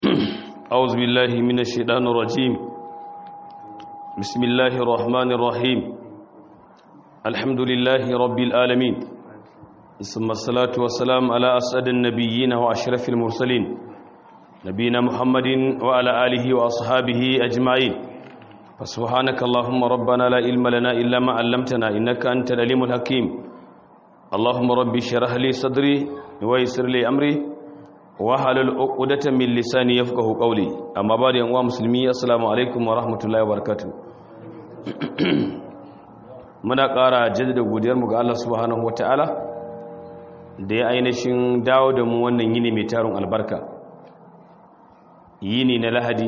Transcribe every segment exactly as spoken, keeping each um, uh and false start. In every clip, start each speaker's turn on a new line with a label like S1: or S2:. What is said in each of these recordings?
S1: أعوذ بالله من الشيطان الرجيم. بسم الله الرحمن الرحيم. الحمد لله رب العالمين، ثم الصلاة والسلام على أسعد النبيين وأشرف المرسلين نبينا محمد وعلى آله وأصحابه أجمعين. فسبحانك اللهم ربنا لا علم لنا إلا ما علمتنا إنك أنت العليم الحكيم. اللهم ربي اشرح لي صدري ويسر لي أمري wahalul uqdatan min lisani yafqahu qawli. Amma ba da yan uwa musulmi, assalamu alaikum wa rahmatullahi wa barakatuh. Muna ƙara jaddada godiyar mu ga Allah subhanahu wataala da ya ainihin dawo da mu wannan yini mai tarun albarka, yini na Lahadi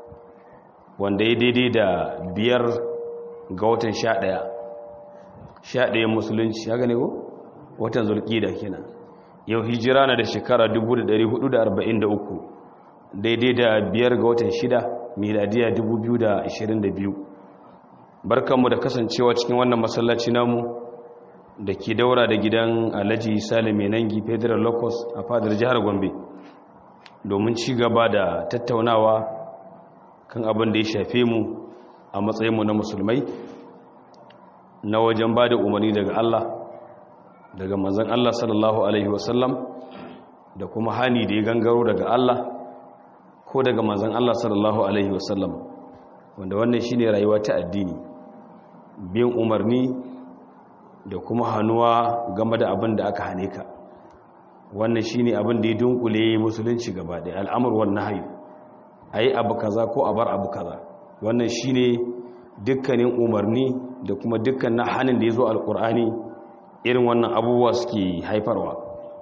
S1: wanda ya daidai da biyar ga watan sha ɗaya sha ɗaya musulunci, haka ne ko watan Zulqa'da kenan. Yau hijira na da shekara dubu da ɗari hudu da arba'in da uku, daidai da biyar ga watan shida miladiya dubu biyu da ashirin da biyu. Barkanmu da kasancewa cikin wannan masallaci namu da ke daura da gidan Alhaji Salim Menangi Federal Locus a fadar jihar Gombe, domin ci gaba da tattaunawa kan abin da ya shafe mu a matsayinmu na musulmai, na wajen ba da umarni daga Allah, daga manzon Allah sallallahu alaihi wasallam, da kuma hani da ya gangaro daga Allah ko daga manzon Allah sallallahu alaihi wasallam, wanda wannan shine rayuwa ta addini, bin umarni da kuma hanuwa game da abin da aka hane ka. Wannan shine abin da ya dunkule musulunci gaba da al'amur wan nahyi, ayi abu kaza ko a bar abu kaza. Wannan shine dukkanin umarni da kuma dukkanin hanin da yazo alqur'ani, irin wannan abubuwa suke haifarwa.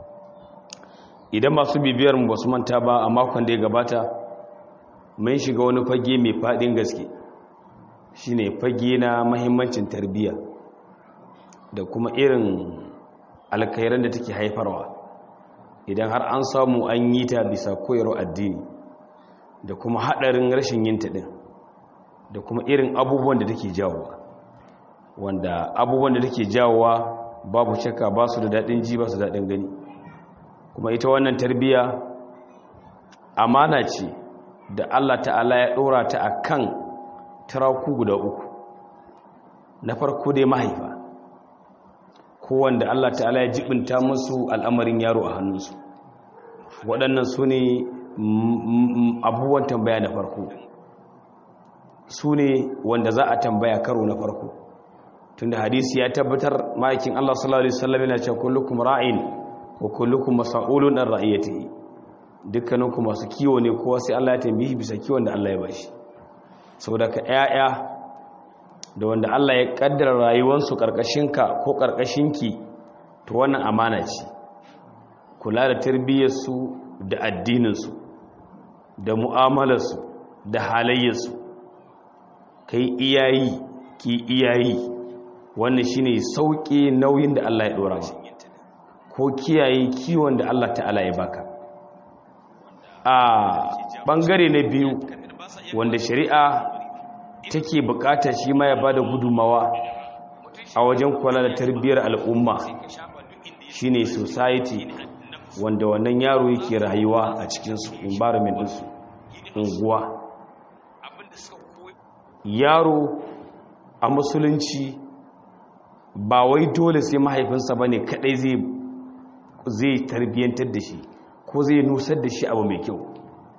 S1: Idan masu bibiyar mu basu manta ba, a makon da ya gabata mun shiga wani fage mai fadin gaske, shine fage na muhimmancin tarbiyya da kuma irin alkhairan da take haifarwa idan har an samu an yi ta bisa koyarwar addini, da kuma hadarin rashin yin ta din, da kuma irin abubuwan da take jawowa, wanda abubuwan da take jawowa babu shakka ba su da daɗin ji, ba su daɗin gani. Kuma ita wannan tarbiyya amana ce da Allah ta'ala ya ɗora ta a kan taraku guda uku. Na farko dai mahaifa, kowanda Allah ta'ala ya jibinta musu al'amarin yaro a hannunsu. Waɗannan su ne abubuwan tambaya na farko, su ne wanda za a tambaya karo na farko. Tunda hadisi ya tabbatar ma'aikin Allah sallallahu alaihi wasallam yana cewa kullukum ra'in wa kullukum mas'ulun an ra'iyatihi. Dukkaninku masu kiwo ne, kowa sai Allah ya tambaye bisa kiwon da Allah ya bashi. Saboda ka ƴaƴa da wanda Allah ya kaddara rayuwarsu karkashinka ko karkashinki, to wannan amana ce. Kula da tarbiyyar su da addinin su da mu'amalar su da halayyar su, kai iyayi ki iyayi, wannan shine sauƙi nauyin da Allah ya dora ma, ko kiyaye kiwon da Allah ta'ala ya baka. A bangare na biyu wanda shari'a take bukata shi ma ya bada gudumawa a wajen kula da tarbiyyar al'umma, shine society wanda wannan yaro yake rayuwa a cikin su, environment din su, unguwa. Yaro a musulunci ba wai dole sai mahaifinsa ba ne kadai zai tarbiyyantar da shi ko zai nusar da shi abu mai kyau.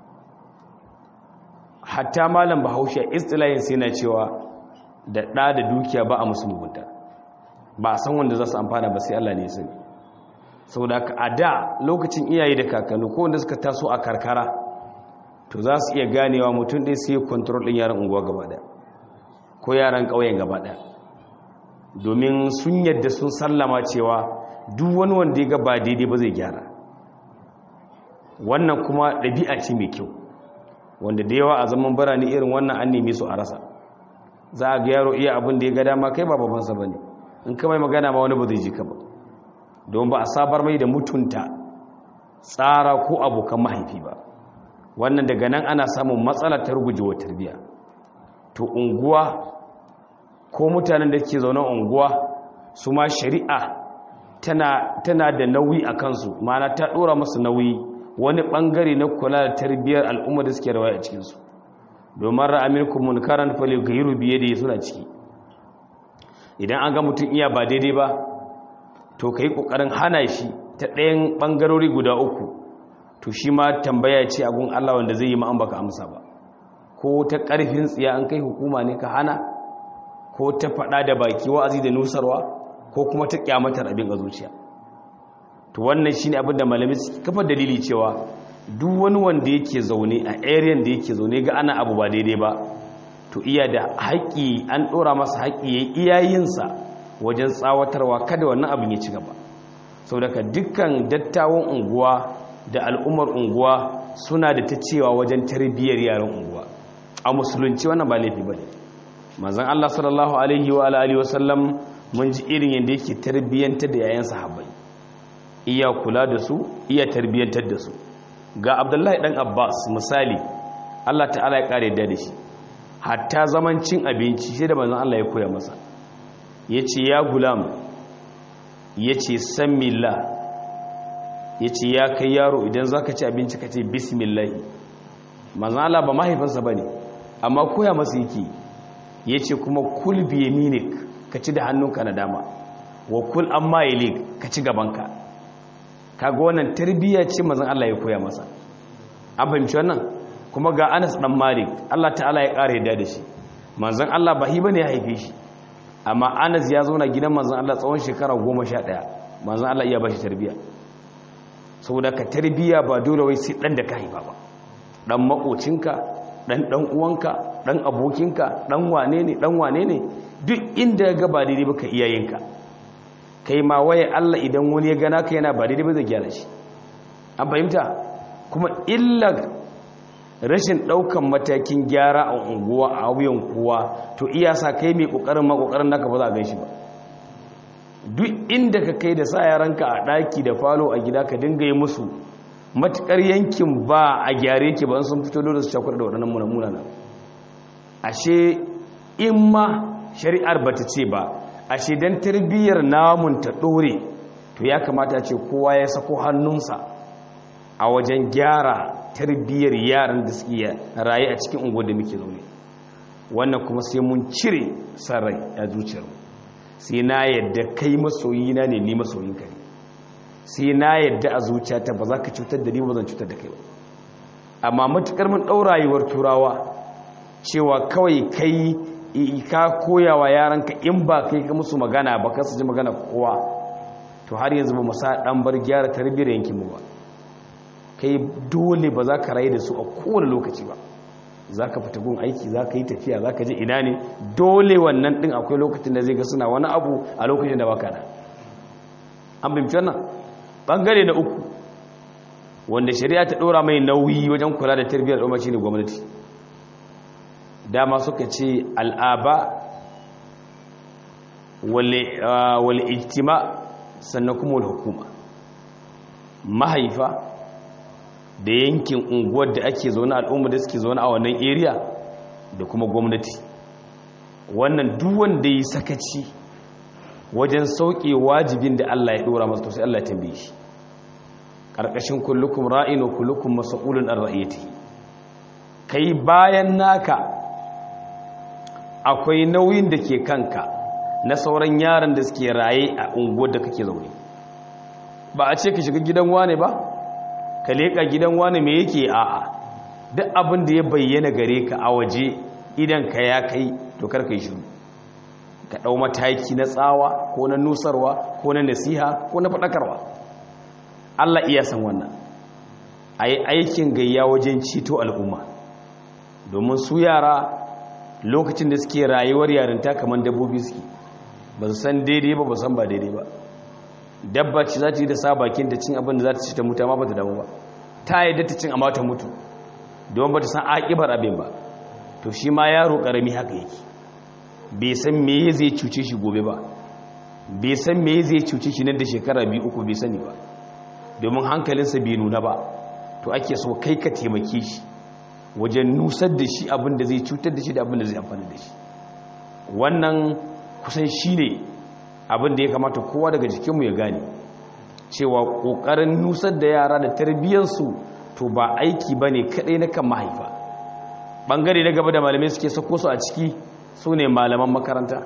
S1: Hatta malam Bahaushe istilahin sai na cewa da ɗa da dukiya ba a musu mugunta, ba a san wanda za su amfana ba sai Allah ne ya sani. Saboda haka a da lokacin iyaye da kakanni ko wanda suka taso a karkara, to za su iya ganewa mutum ɗaya sai control ɗin yaran unguwa gaba ɗaya ko yaran ƙauyen gaba ɗaya, domin sun yadda sun sallama cewa duk wani wanda ya ga ba daidai ba zai gyara. Wannan kuma ɗabi'a ce mai kyau, wanda da yawa a zaman birane irin wannan an neme su a rasa. Za a ga yaro iya abin da ya ga dama, kai ba babansa ba ne, in ka mai magana ma wani ba zai ji ka ba, don ba a sabar mai da mutunta tsara ko abokan mahaifi ba. Wannan daga nan ana samun matsala ta rugujewa tarbiyya. To unguwa ko mutanen da ke zaune unguwa, su ma shari'a tana tana da nauyi a kansu, ma'ana ta dora musu nauyi wani bangare na kula da tarbiyyar al'umma da suke rawaya a cikinsu domin ra'aminkum munkaran falyughayyiru bi yadihi suna ciki idan an ga mutum iya ba daidai ba to kai kokarin hana shi ta ɗayan bangarori guda uku to shi ma tambaya ce a gun Allah wanda zai yi ma an baka amsa ba ko ta ƙarfin tsiya an kai hukuma ne ka hana ko ta faɗa da baki wa'azi da nusarwa ko kuma ta kyamatar abin a zuciya to wannan shine abin da malamai suke kafa dalili cewa duk wani wanda yake zaune a area da yake zaune ga ana abu ba daidai ba to iya da haƙi an ɗora masa haƙi yayi iyayensa wajen tsawatarwa kada wannan abin ya ci gaba saboda dukkan dattawan unguwa da al'ummar unguwa suna da ta cewa wajen tarbiyyar yaran unguwa a musulunci wannan ba laifi bane manzon Allah sallallahu alaihi wa alihi wa sallam mun ji irin yanda yake tarbiyyantar da yayan sahabbai iya kula da su iya tarbiyyantar da su ga Abdullahi dan Abbas misali Allah ta'ala ya kare da shi hatta zaman cin abinci sai da manzon Allah ya koya masa yace ya gulam yace samillah yace ya kai yaro idan zaka ci abinci ka ce bismillah manzon Allah ba mahaifinsa bane amma koya masa yake yace kuma kul bi yaminik ka ci da hannunka na dama wa kul amma yalik ka ci gabanka kaga wannan tarbiyya ce manzon Allah ya koya masa an fahimci wannan kuma ga Anas dan Malik Allah ta'ala ya kare da shi manzon Allah ba hi bane ya haife shi amma Anas ya zo na gidan manzon Allah tsawon shekara goma sha ɗaya manzon Allah iya bashi tarbiyya saboda ka tarbiyya ba dole wai sai dan da ka haifa ba dan makocinka dan dan uwanka dan abokinka dan wane ne dan wane ne duk inda ga ba daidai baka iyayenka kai ma waye Allah idan wani ya gana ka yana ba daidai ba zai gyara shi an fahimta kuma illa rashin daukan matakin gyara a unguwa a wuyan kowa to iya sa kai mai kokarin ma kokarin naka ba za a ganshi ba duk inda ka kai da sa yaranka a daki da falo a gida ka dinga yi musu matukar yankin ba a gyare ke ba sun fito dole su cakuɗa da waɗannan munamuna nan ashe in ma shari'ar bata ce ba ashe dan tarbiyyar namun ta dore to ya kamata ce kowa ya sako hannunsa a wajen gyara tarbiyyar yaran da suke raye a cikin unguwar da muke zaune wannan kuma sai mun cire sarai a zuciyarmu sai na yadda kai masoyina ne ni masoyinka ne sai na yadda a zuciyata ba za ka cutar da ni ba zan cutar da kai ba amma matukar mun ɗau rayuwar turawa cewa kawai kai ka koyawa yaranka in ba kai ka musu magana ba ka su ji magana kowa to har yanzu ba mu sa dan bar gyara tarbiyyar yankin mu ba kai dole ba za ka rayu da su a kowane lokaci ba za ka fita gun aiki za ka yi tafiya za ka je ina ne dole wannan din akwai lokacin da zai ga suna wani abu a lokacin da baka da an bimci wannan bangare na uku wanda shari'a ta dora mai nauyi wajen kula da tarbiyyar al'umma shine gwamnati dama suka ce al'aba wal ijtima sannan kuma wal hukuma mahaifa da yankin unguwar da ake zaune al'umma da suke zaune a wannan area da kuma gwamnati wannan duk wanda yi sakaci wajen sauke wajibin da Allah ya dora masa to sai Allah ya tambaye shi karkashin kullukum ra'in wa kullukum mas'ulun an ra'iyatihi kai bayan naka akwai nauyin da ke kanka na sauran yaran da suke raye a unguwar da kake zaune ba a ce ka shiga gidan wane ba ka leƙa gidan wane me yake a'a duk abin da ya bayyana gare ka a waje idan ka ya kai to kar ka yi shiru ka ɗau mataki na tsawa ko na nusarwa ko na nasiha ko na faɗakarwa Allah iya san wannan a yi aikin gayya wajen ceto al'umma domin su yara lokacin da suke rayuwar yarinta kamar dabbobi suke ba su san daidai ba ba san ba daidai ba dabba ce za ta yi da sa bakin da cin abin da za ta ci ta mutu amma ba ta damu ba ta yi da ta cin amma ta mutu don ba ta san aƙibar abin ba to shi ma yaro ƙarami haka yake bai san me zai cuce shi gobe ba bai san me zai cuce shi nan da shekara biyu uku bai sani ba domin hankalinsa bai nuna ba to ake so kai ka taimake shi wajen nusar da shi abin da zai cutar da shi da abin da zai amfani da shi wannan kusan shi ne abin da ya kamata kowa daga jikinmu ya gane cewa ƙoƙarin nusar da yara da tarbiyyarsu to ba aiki ba ne kaɗai na kan mahaifa. Ɓangare na gaba da malamai suke sako su a ciki su ne malaman makaranta.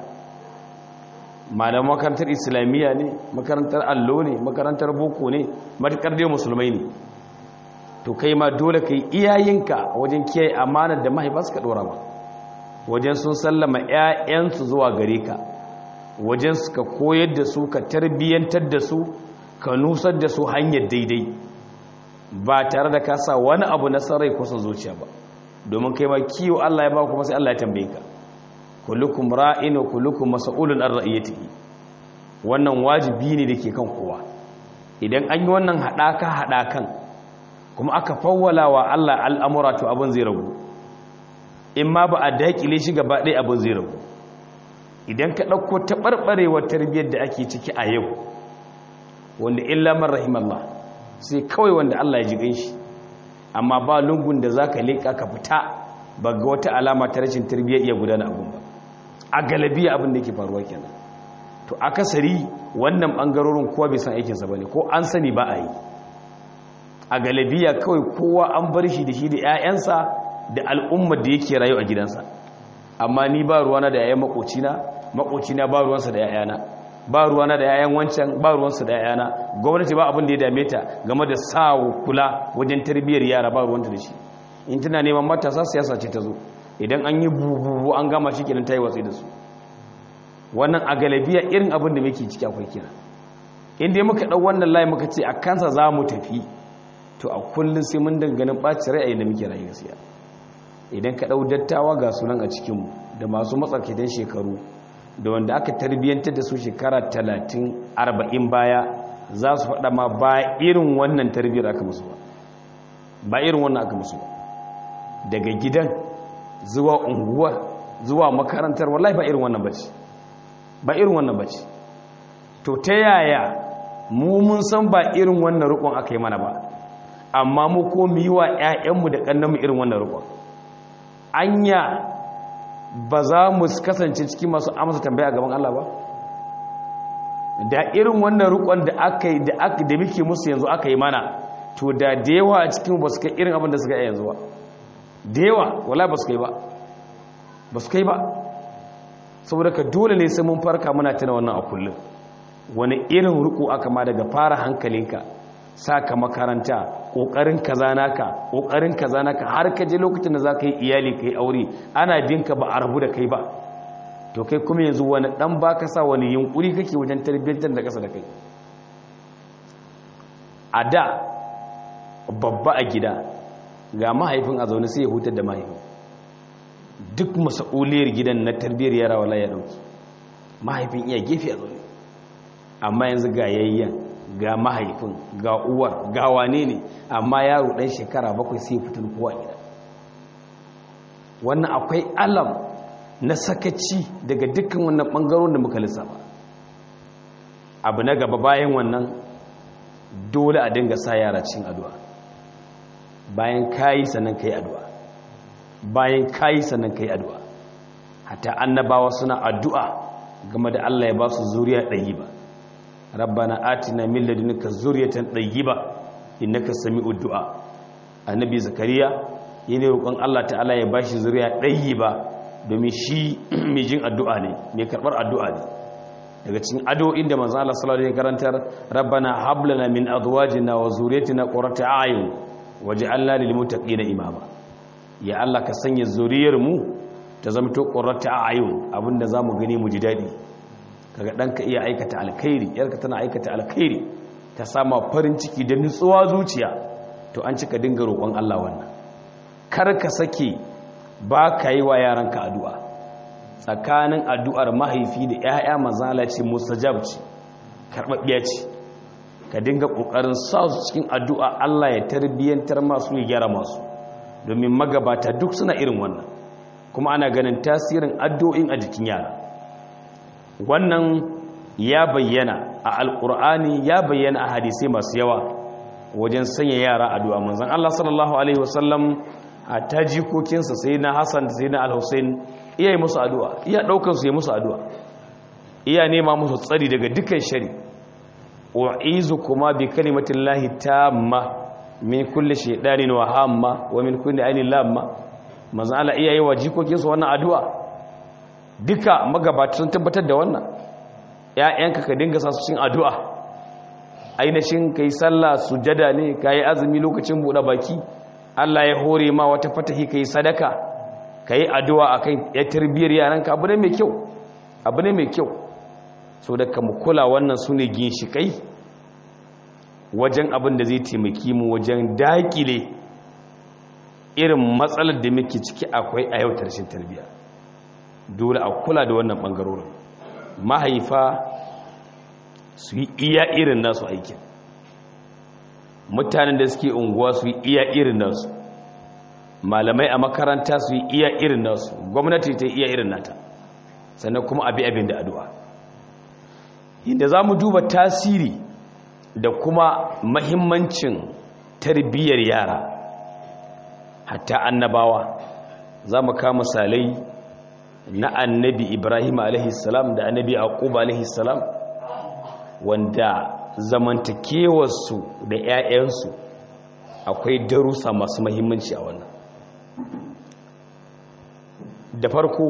S1: Malaman makarantar islamiyya ne, makarantar allo ne, makarantar boko ne, matuƙar dai musulmai ne. To kai ma dole ka yi iyayenka wajen kiyaye amanar da mahaifa suka ɗora ba, wajen sun sallama 'ya'yansu zuwa gare ka, wajen suka koyar da su, ka tarbiyyantar da su, ka nusar da su hanyar daidai ba tare da ka sa wani abu na sarai kusa zuciya ba, domin kai ma kiwo Allah ya ba kuma sai Allah ya tambaye ka. Kullukum ra'in wa kullukum mas'ulun an ra'iyatihi. Wannan wajibi ne dake kan kowa. Idan an yi wannan hadaka hadakan kuma aka fawwala wa Allah al'amura to abin zai ragu. In ma ba a daƙile shi gaba ɗaya abin zai ragu. Idan ka ɗauko taɓarɓarewar tarbiyyar da ake ciki a yau, wanda illa man rahimallah, sai kawai wanda Allah ya ji ganshi, amma ba lungun da za ka leƙa ka fita ba ga wata alama ta rashin tarbiyyar iya gudana abin ba. A galabiya abin da ke faruwa kenan. To akasari wannan ɓangarorin kowa bai san aikinsa ba ne, ko an sani ba a yi. A galabiya kawai kowa an bar shi da shi da 'ya'yansa da al'ummar da yake rayu a gidansa. Amma ni ba ruwana da 'ya'yan makocina, makocina ba ruwansa da 'ya'yana, ba ruwana da 'ya'yan wancan, ba ruwansa da 'ya'yana. Gwamnati ba abin da ya dame ta game da sa kula wajen tarbiyyar yara, ba ruwanta da shi. In tana neman matasa, siyasa ce ta zo. Idan an yi bububu an gama shi kenan ta yi watsi da su. Wannan a galabiya irin abin da muke ciki akwai kira. In dai muka ɗau wannan layi muka ce a kansa za mu tafi, to a kullum sai mun dangane ɓaci ra'ayi da muke rayu gaskiya. Idan ka ɗau dattawa ga sunan a cikinmu da masu matsakaitan shekaru da wanda aka tarbiyyantar da su shekara talatin arba'in baya, za su faɗa ma ba irin wannan tarbiyyar aka musu ba, ba irin wannan aka musu ba. Daga gidan zuwa unguwar zuwa makarantar, wallahi ba irin wannan bace, ba irin wannan bace. To ta yaya mu mun san ba irin wannan rukun aka yi mana ba, amma mu ko mu yi wa 'ya'yanmu da ƙannanmu irin wannan rukun? Anya ba za mu kasance cikin masu amsa tambaya gaban Allah ba? Da irin wannan rukun da aka yi da aka da muke musu yanzu aka yi mana, to da da yawa a cikin ba su kai irin abin da suka yi yanzu ba. Da yawa wala ba su kai ba, ba su kai ba. Saboda ka dole ne sai mun farka muna tana wannan a kullum. Wani irin ruku aka ma daga fara hankalinka, saka makaranta, ƙoƙarin kaza naka, ƙoƙarin kaza naka, har ka je lokacin da za ka yi iyali ka yi aure, ana binka ba a rabu da kai ba. To kai kuma yanzu wani ɗan ba ka sa wani yunƙuri kake wajen tarbiyyantar da ƙasa da kai. A da babba a gida ga mahaifin a zaune sai ya hutar da mahaifin. Duk mas'uliyar gidan na tarbiyyar yara wala ya ɗauki, mahaifin iya gefe a zaune. Amma yanzu ga yayyan, ga mahaifin, ga uwar, ga wane ne, amma yaro ɗan shekara bakwai sai fitar kowa gida. Wannan akwai alam na sakaci daga dukkan wannan ɓangaron da muka lissafa. Abu na gaba bayan wannan, dole a dinga sa yara cikin addu'a. Bayan kayi sannan kai addu'a, bayan kayi sannan kai addu'a. Hatta annabawa suna addu'a game da Allah ya ba su zuriya ɗayi ba. Rabbana atina min ladunka zurriyatan tayyiba innaka sami'ud du'a. Annabi Zakariya yana roƙon Allah ta'ala ya bashi zuriya tayyiba, domin shi mai jin addu'a ne, mai karbar addu'a ne. Daga cikin addu'o'in da manzo Allah sallallahu alaihi wasallam karantar, Rabbana hab lana min azwajina wa zurriyyatina qurrata a'yun waj'alna lil muttaqina imama. Ya Allah ka sanya zuriyar mu ta zama to qurrata a'yun, abinda zamu gani mu ji dadi. Kaga ɗanka iya aikata alkhairi, yarka tana aikata alkhairi, ta sama farin ciki da nutsuwa zuciya, to an cika dinga roƙon Allah wannan. Kar ka sake ba ka yi wa yaranka addu'a. Tsakanin addu'ar mahaifi da ‘ya'ya mazala ce mustajab ce, karɓaɓɓiya ce. Ka dinga ƙoƙarin sa su cikin addu'a Allah ya tarbiyyantar masu ya gyara masu, domin magabata duk suna irin wannan, kuma ana ganin tasirin addu'o'in a jikin yara. Wannan ya bayyana a alƙur'ani, ya bayyana a hadisai masu yawa wajen sanya yara addu'a. Manzon Allah sallallahu alaihi wasallam a tajikokinsa sai na Hassan sai na Al-Hussein iya yi musu addu'a, iya ɗaukar su yi musu addu'a, iya nema musu tsari daga dukkan shari. u'izukuma bi kalimatillahi tamma min kulli shaytanin wa hamma wa min kulli ainin lamma manzo Allah iyaye wa jikokin su wannan addu'a duka magabata sun tabbatar da wannan ƴaƴanka ka dinga sa su cikin addu'a ainihin kai sallah sujada ne kai azumi lokacin buɗe baki Allah ya hore ma wata fatahi kai sadaka kai addu'a akan ya tarbiyar yaranka abu ne mai kyau abu ne mai kyau so da mu kula wannan sune ginshikai wajen abin da zai taimaki mu wajen dakile irin matsalar da muke ciki akwai a yau tarshen tarbiyya dole a kula da wannan bangarorin mahaifa su yi iya irin nasu aikin mutanen da suke unguwa su yi iya irin nasu malamai a makaranta su yi iya irin nasu gwamnati ta yi iya irin nata sannan kuma abi abin da addu'a inda za mu duba tasiri da kuma mahimmancin tarbiyyar yara hatta annabawa za mu kama misalai na annabi ibrahim alaihissalam da annabi aqub alaihissalam wanda zamantakewarsu da 'ya'yansu akwai darussa masu mahimmanci a wannan da farko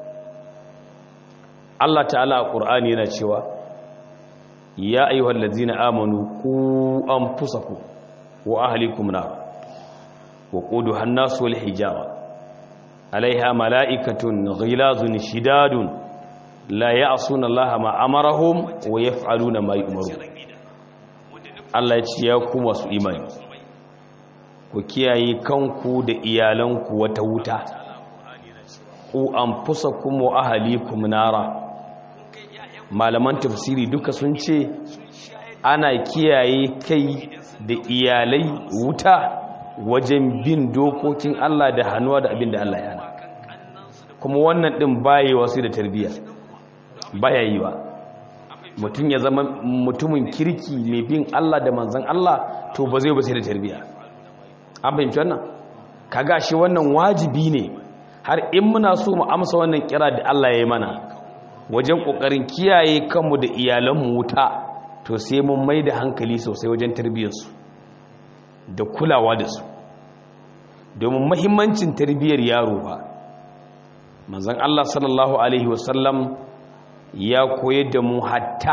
S1: Allah ta'ala a ƙur'ani yana cewa ya ayyuhal ladzina amanu qu anfusakum wa ahlikum nar wa quduha an-nas wal hijara alaiha mala'ikatun ghilazun shidadun la ya'suna Allaha ma amarahum wa yaf'aluna ma yu'marun Allah ya ce ya ku masu imani ku kiyaye kanku da iyalanku wata wuta ku anfusakum wa ahlikum nara malaman tafsiri duka sun ce ana kiyaye kai da iyalai wuta wajen bin dokokin Allah da hannuwa da abin da Allah ya hana kuma wannan din baye wasu da tarbiyya baya yi ba mutum ya zama mutumin kirki mai bin Allah da manzon Allah to ba zai ba sai da tarbiyya an fahimci wannan kaga shi wannan wajibi ne har in muna so mu amsa wannan kira da Allah ya yi mana wajen kokarin kiyaye kanmu da iyalanmu wuta to sai mun mai da hankali sosai wajen tarbiyyarsu da kulawa da su domin muhimmancin tarbiyyar yaro ba manzon Allah sallallahu alaihi wasallam ya koyar da mu hatta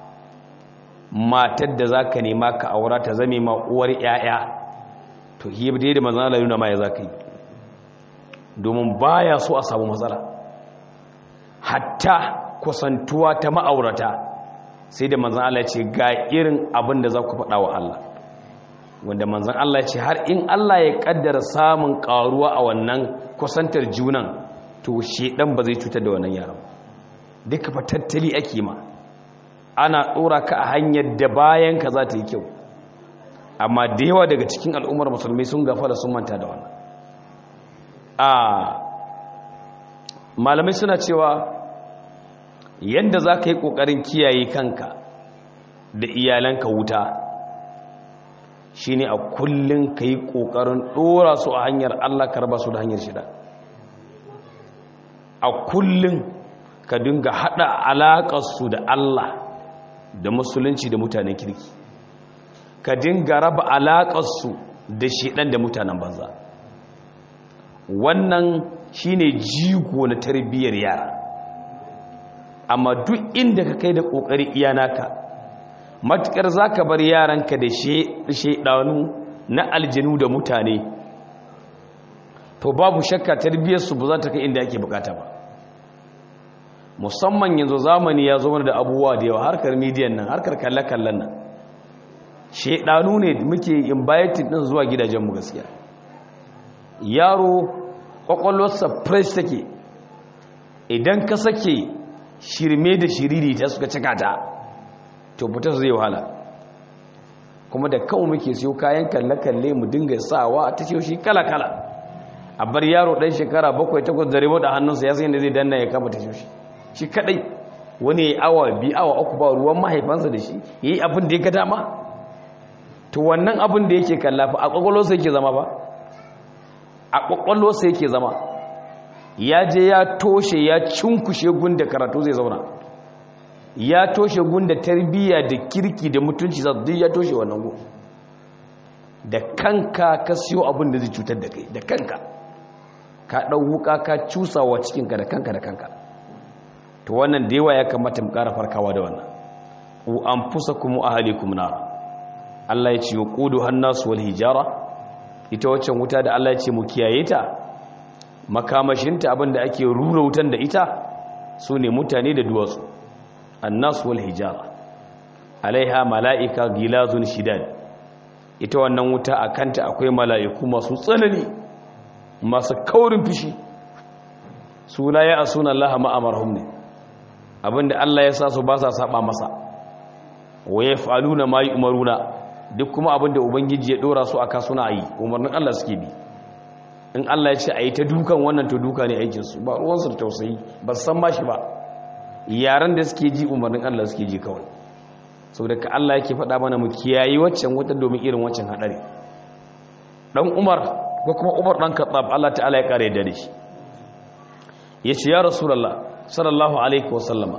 S1: matar da zaka nema ka aura ta zame ma uwar yaya to hibe da manzon Allah yana ma ya zaka yi domin baya so a samu matsala hatta kusantuwa ta ma'aurata sai da manzon Allah ya ce ga irin abin da za ku faɗa wa Allah wanda manzon Allah ya ce har in Allah ya kaddara samun karuwa a wannan kusantar junan to shedan ba zai cutar da wannan yaron duka fa tattali ake ma ana dora ka a hanyar da bayan ka za ta yi kyau amma da yawa daga cikin al'ummar musulmi sun gafara sun manta da wannan a malamai suna cewa yadda za ka yi ƙoƙarin kiyaye kanka da iyalanka wuta shi ne a kullum ka yi ƙoƙarin ɗora su a hanyar Allah ka raba su da hanyar shida a kullum ka dinga haɗa alaƙarsu da Allah da musulunci da mutanen kirki ka dinga raba alaƙarsu da shiɗan da mutanen banza wannan shi ne jigo na tarbiyyar yara amma duk inda ka kai da ƙoƙari iyanaka matuƙar za ka bar yaranka da shaidanu na aljanu da mutane to babu shakka tarbiyyarsu ba za ta kai inda ake bukata ba musamman yanzu zamani ya zo da abubuwa da yawa harkar midiyan nan harkar kalle-kallen nan shaidanu ne muke invited din zuwa gidajenmu gaskiya yaro kwakwalwarsa fresh take idan ka sake shirme da shiriri ta suka cika ta to fitar zai wahala kuma da kawo muke siyo kayan kalle-kalle mu dinga sawa ta ce shi kala-kala a bar yaro ɗan shekara bakwai takwas da remote a hannunsa ya san yadda zai danna ya kama ta shi shi kadai wani ya yi awa biyu awa uku ba ruwan mahaifansa da shi ya yi abin da ya ga dama to wannan abin da yake kallafa a kwakwalwarsa yake zama ba a kwakwalwarsa yake zama ya je ya toshe ya cinkushe gun da karatu zai zauna ya toshe gunda tarbiyya da kirki da mutunci za duk ya toshe wannan gu da kanka ka siyo abin da zai cutar da kai da kanka ka ɗau wuka ka cusawa cikinka da kanka da kanka to wannan da yawa ya kamata mu ƙara farkawa da wannan u anfusakum wa ahlikum nar Allah ya ce yuqudu hannasu wal hijara ita waccan wuta da Allah ya ce mu kiyaye ta makamashinta abinda ake rura wutan da ita sune mutane da duwatsu annasu wal hijara alaiha malaika gilazun shidad ita wannan wuta akanta akwai mala'iku masu tsanani masu kaurin fishi su la ya asuna Allah ma amarhum ne abinda Allah ya sa su ba sa saba masa wa yaf'aluna ma yu'maruna duk kuma abinda ubangiji ya dora su aka suna yi umarnin Allah suke bi in Allah ya ce ayi ta dukan wannan to duka ne aikin su ba ruwan su da tausayi ba san ma shi ba yaran da suke ji umarnin Allah suke ji kawai saboda ka Allah yake faɗa mana mu kiyayi waccan wuta domin irin waccan hadari dan Umar ko kuma Umar dan Khattab Allah ta'ala ya kare da shi yace ya Rasulullah sallallahu alaihi wasallama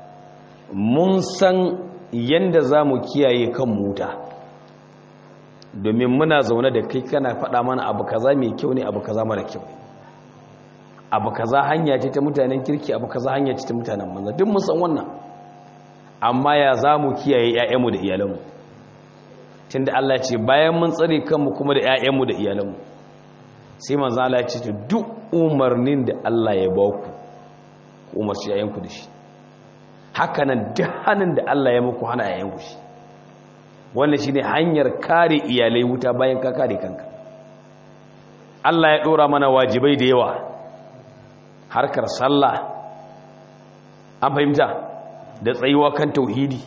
S1: mun san yanda zamu kiyaye kan wuta domin muna zaune da kai kana faɗa mana abu kaza mai kyau ne abu kaza mara kyau abu kaza hanya ce ta mutanen kirki abu kaza hanya ce ta mutanen manza duk mun san wannan amma ya zamu kiyaye ƴaƴanmu da iyalanmu tunda Allah ya ce bayan mun tsare kanmu kuma da ƴaƴanmu da iyalanmu sai manzo Allah ya ce duk umarnin da Allah ya ba ku ku umarci ƴaƴanku da shi haka nan duk hanin da Allah ya muku hana ƴaƴanku shi wannan shine hanyar kare iyalai wuta bayan ka kare kanka Allah ya dora mana wajibai da yawa harkar sallah an fahimta da tsayuwa kan tauhidi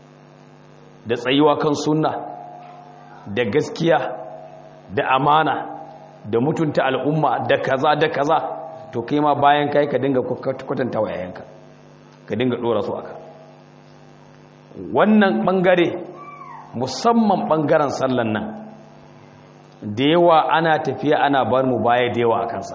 S1: da tsayuwa kan sunna da gaskiya da amana da mutunta al'umma da kaza da kaza to kai ma bayan kai ka dinga kwatanta wa yayanka ka dinga dora su aka wannan bangare musamman bangaren sallan nan da yawa ana tafiya ana bar mu baya da yawa a kansa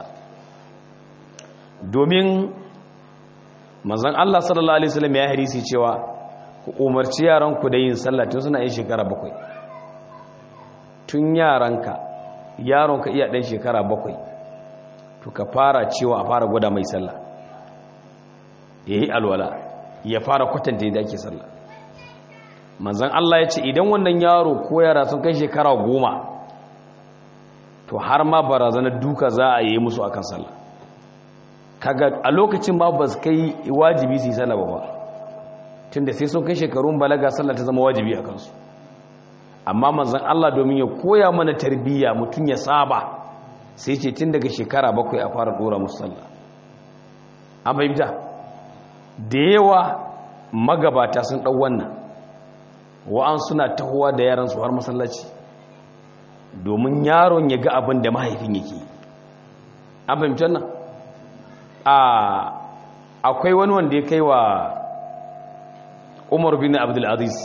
S1: domin manzon Allah sallallahu alaihi wasallam ya hadisi cewa ku umarci yaranku da yin sallah tun suna yin shekara bakwai tun yaranka yaronka iya dan shekara bakwai to ka fara cewa a fara gwada mai sallah yayi alwala ya fara kwatanta yadda ake sallah manzon Allah ya ce idan wannan yaro ko yara sun kai shekara goma to har ma barazanar duka za a yi musu akan sallah kaga a lokacin ba ba su kai wajibi su yi sallah ba tunda sai sun kai shekarun balaga sallah ta zama wajibi a kansu amma manzon Allah domin ya koya mana tarbiyya mutum ya saba sai ce tun daga shekara bakwai a fara dora musu sallah an fahimta da yawa magabata sun dau wannan wa'an suna tahowa da yaran su har masallaci domin yaron ya ga abin da mahaifin yake an fahimta nan akwai wani wanda ya kai wa Umar bin Abdul Aziz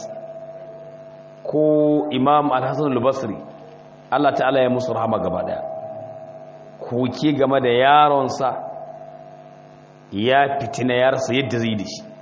S1: ko Imam Al-Hasan Al-Basri Allah ta'ala ya musu rahama gaba daya koke game da yaronsa ya fitina yarsa yadda zai da shi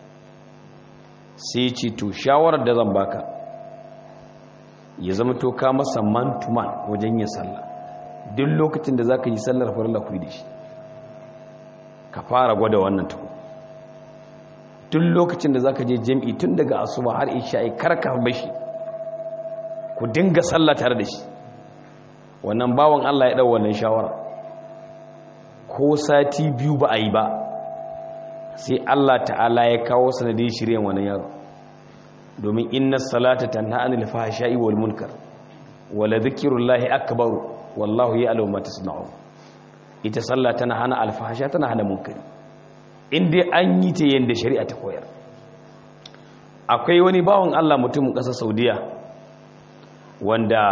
S1: sai ce to shawarar da zan baka ya zama to ka masa man to man wajen yin sallah duk lokacin da zaka yi sallar farilla ku da shi ka fara gwada wannan tuku tun lokacin da zaka je jami'i tun daga asuba har isha'i karka bashi ku dinga sallah tare da shi wannan bawon Allah ya dau wannan shawara ko sati biyu ba a yi ba sai Allah ta'ala ya kawo sanadin shiryen wannan yaro domin inna salata tanha anil fahsha'i wal munkar wala dhikrullahi akbar wallahu ya'lamu ma tasna'un ita sallah tana hana alfahasha tana hana munkari inda an yi ta yanda shari'a ta koyar akwai wani bawon Allah mutumin ƙasar Saudiya wanda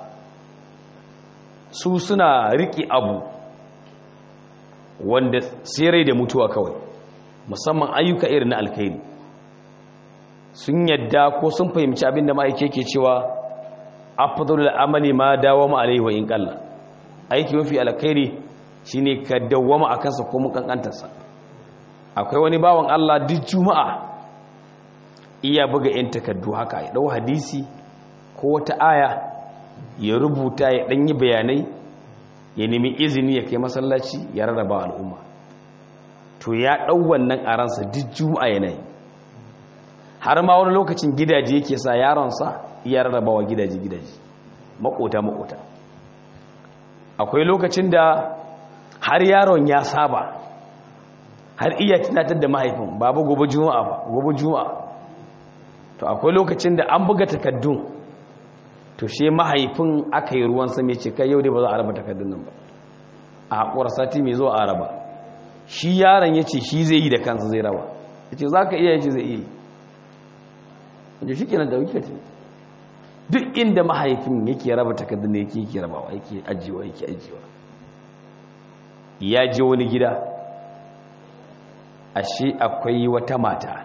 S1: su suna riki abu wanda sai rai da mutuwa kawai musamman ayyuka irin na alkhairi sun yadda ko sun fahimci abin da ma'aike ke cewa afdalul amali ma dawama alaihi wa in qalla aiki mafi alkhairi shine ka dawwama akan sa ko mun kankantarsa akwai wani bawan Allah duk juma'a iya buga yan takardu haka ya dau hadisi ko wata aya ya rubuta ya danyi bayanai ya nemi izini ya kai masallaci ya rarraba al'umma. To ya dau wannan a ransa duk juma'a yana yi, har ma wani lokacin gidaje yake sa yaronsa ya rarraba wa gidaje gidaje makota makota. Akwai lokacin da har yaron ya saba, har iya tunatar da mahaifin baba gobe juma'a ba gobe juma'a. To akwai lokacin da an buga takaddun, to she mahaifin aka yi ruwan sama ce kai yau dai ba za a raba takaddun nan ba, a haƙura sati mai zuwa a raba. Shi yaron ya ce shi zai yi da kansa zai raba, ya ce za ka iya yace zai iya yi, ya shi kenan da wuce ce duk inda mahaifin yake raba takaddun ne yake yake rabawa yake ajiyewa yake ajiyewa. Ya je wani gida, ashe akwai wata mata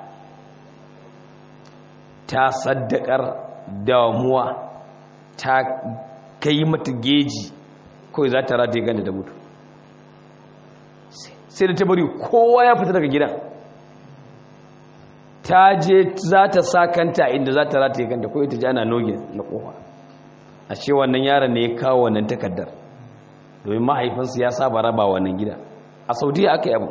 S1: ta saddakar damuwa ta kai mata geji kawai za ta rataye ganda da mutu. Sai da ta bari kowa ya fita daga gidan, ta je za ta sa kanta inda za ta rataye ganda kawai ta ji ana noge na kofa. A ce wannan yaron ne ya kawo wannan takardar, domin mahaifinsu ya saba raba wannan gida. A Saudiya aka yi abu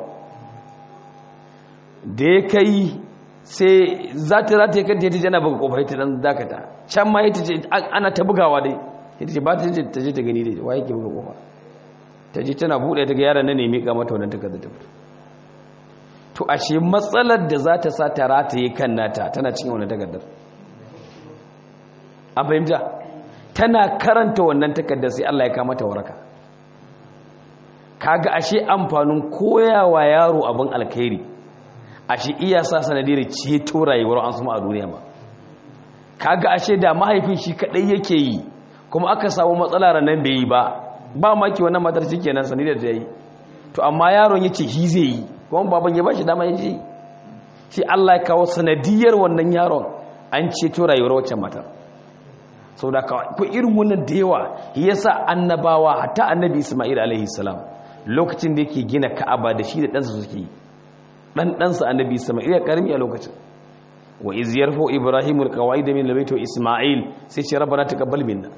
S1: da ya kai, sai za ta rataye kanta ya ta ji ana buga kofa, ta dan dakata can ma ya ta ce ana ta bugawa dai, ya ta ce ba ta je ta je ta gani dai wa yake buga kofa. Ta ji tana buɗe ta ga yaron na ne miƙa mata wannan takardar ta fito. To ashe matsalar da za ta sa ta rataye kan nata tana cikin wannan takardar. An fahimta? Tana karanta wannan takardar sai Allah ya kama ta waraka. Kaga ashe amfanin koyawa yaro abin alkhairi, ashe iya sa sanadiyar ceto rayuwar an suma a duniya ma. Kaga ashe da mahaifin shi kadai yake yi kuma aka samu matsala ranan bai yi ba, ba maki wannan matar shi kenan sanidar da yayi. To amma yaron yace shi zai yi, kuma baban ya bashi dama yace shi, Allah ya kawo sanadiyar wannan yaron an ceto rayuwar waccan matar. Saboda ko irin wannan da yawa yasa annabawa, hatta annabi Isma'il alaihi salam lokacin da yake gina Ka'aba da shi da ɗansa suke yi, dan ɗansa annabi Isma'il ya karmi a lokacin. Wa iz yarfu Ibrahimu alqawaida min albayt wa Isma'il, sai ce rabbana taqabbal minna.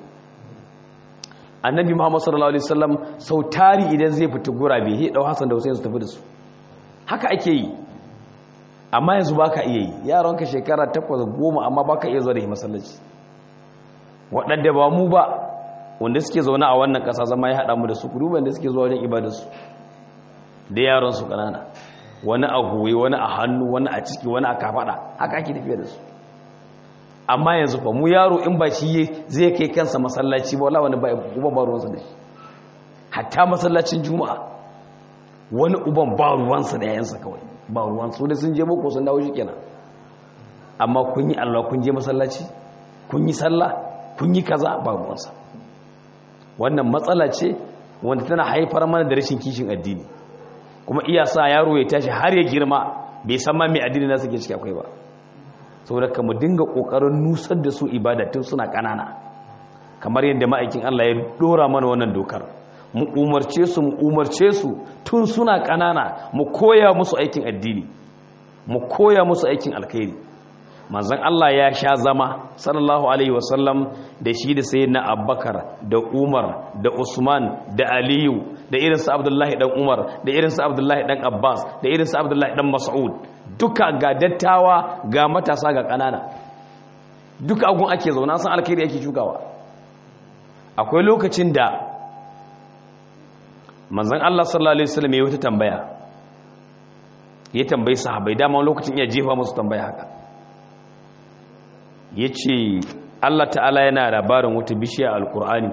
S1: Annabi Muhammad sallallahu alaihi wasallam sau tari idan zai fita gurabe he dau Hassan da Hussein su tafi da su. Haka ake yi. Amma yanzu baka iya yi. Yaronka shekara takwas goma amma baka iya zuwa da masallaci. Waɗanda ba mu ba wanda suke zaune a wannan ƙasa zama ya haɗa mu da su, ku duba da suke zuwa wajen ibadarsu da yaron su ƙanana, wani a goye, wani a hannu, wani a ciki, wani a kafaɗa, haka ake tafiya da su. Amma yanzu fa mu yaro in ba shi zai kai kansa masallaci ba, wala wani ba uban ba ruwansa da shi. Hatta masallacin juma'a wani uban ba ruwansa da yayansa kawai, ba ruwansa da sun je boko sun dawo shi kenan. Amma kun yi Allah, kun je masallaci, kun yi sallah, kun yi kaza, ba ruwansa. Wannan matsala ce wanda tana haifar mana da rashin kishin addini, kuma iya sa yaro ya tashi har ya girma bai san ma mai addini na suke ciki akwai ba. Saboda ka mu dinga kokarin nusar da su ibada tun suna kanana, kamar yadda ma'aikin Allah ya dora mana wannan dokar. Mu umarce su mu umarce su tun suna kanana, mu koya musu aikin addini, mu koya musu aikin alkhairi. Manzon Allah ya sha zama sallallahu alaihi wasallam da shi da sayyidina Abubakar da Umar da Usman da Aliyu da irin su Abdullahi dan Umar da irin su Abdullahi dan Abbas da irin su Abdullahi dan Mas'ud, duka ga dattawa ga matasa ga kanana, duka agun ake zauna san alkhairi ake shukawa. Akwai lokacin da manzon Allah sallallahu alaihi wasallam ya yi wata tambaya, ya tambayi sahabbai, dama lokacin ya jefa musu tambaya haka. Ya ce Allah ta'ala yana labarin wata bishiya alkur'ani,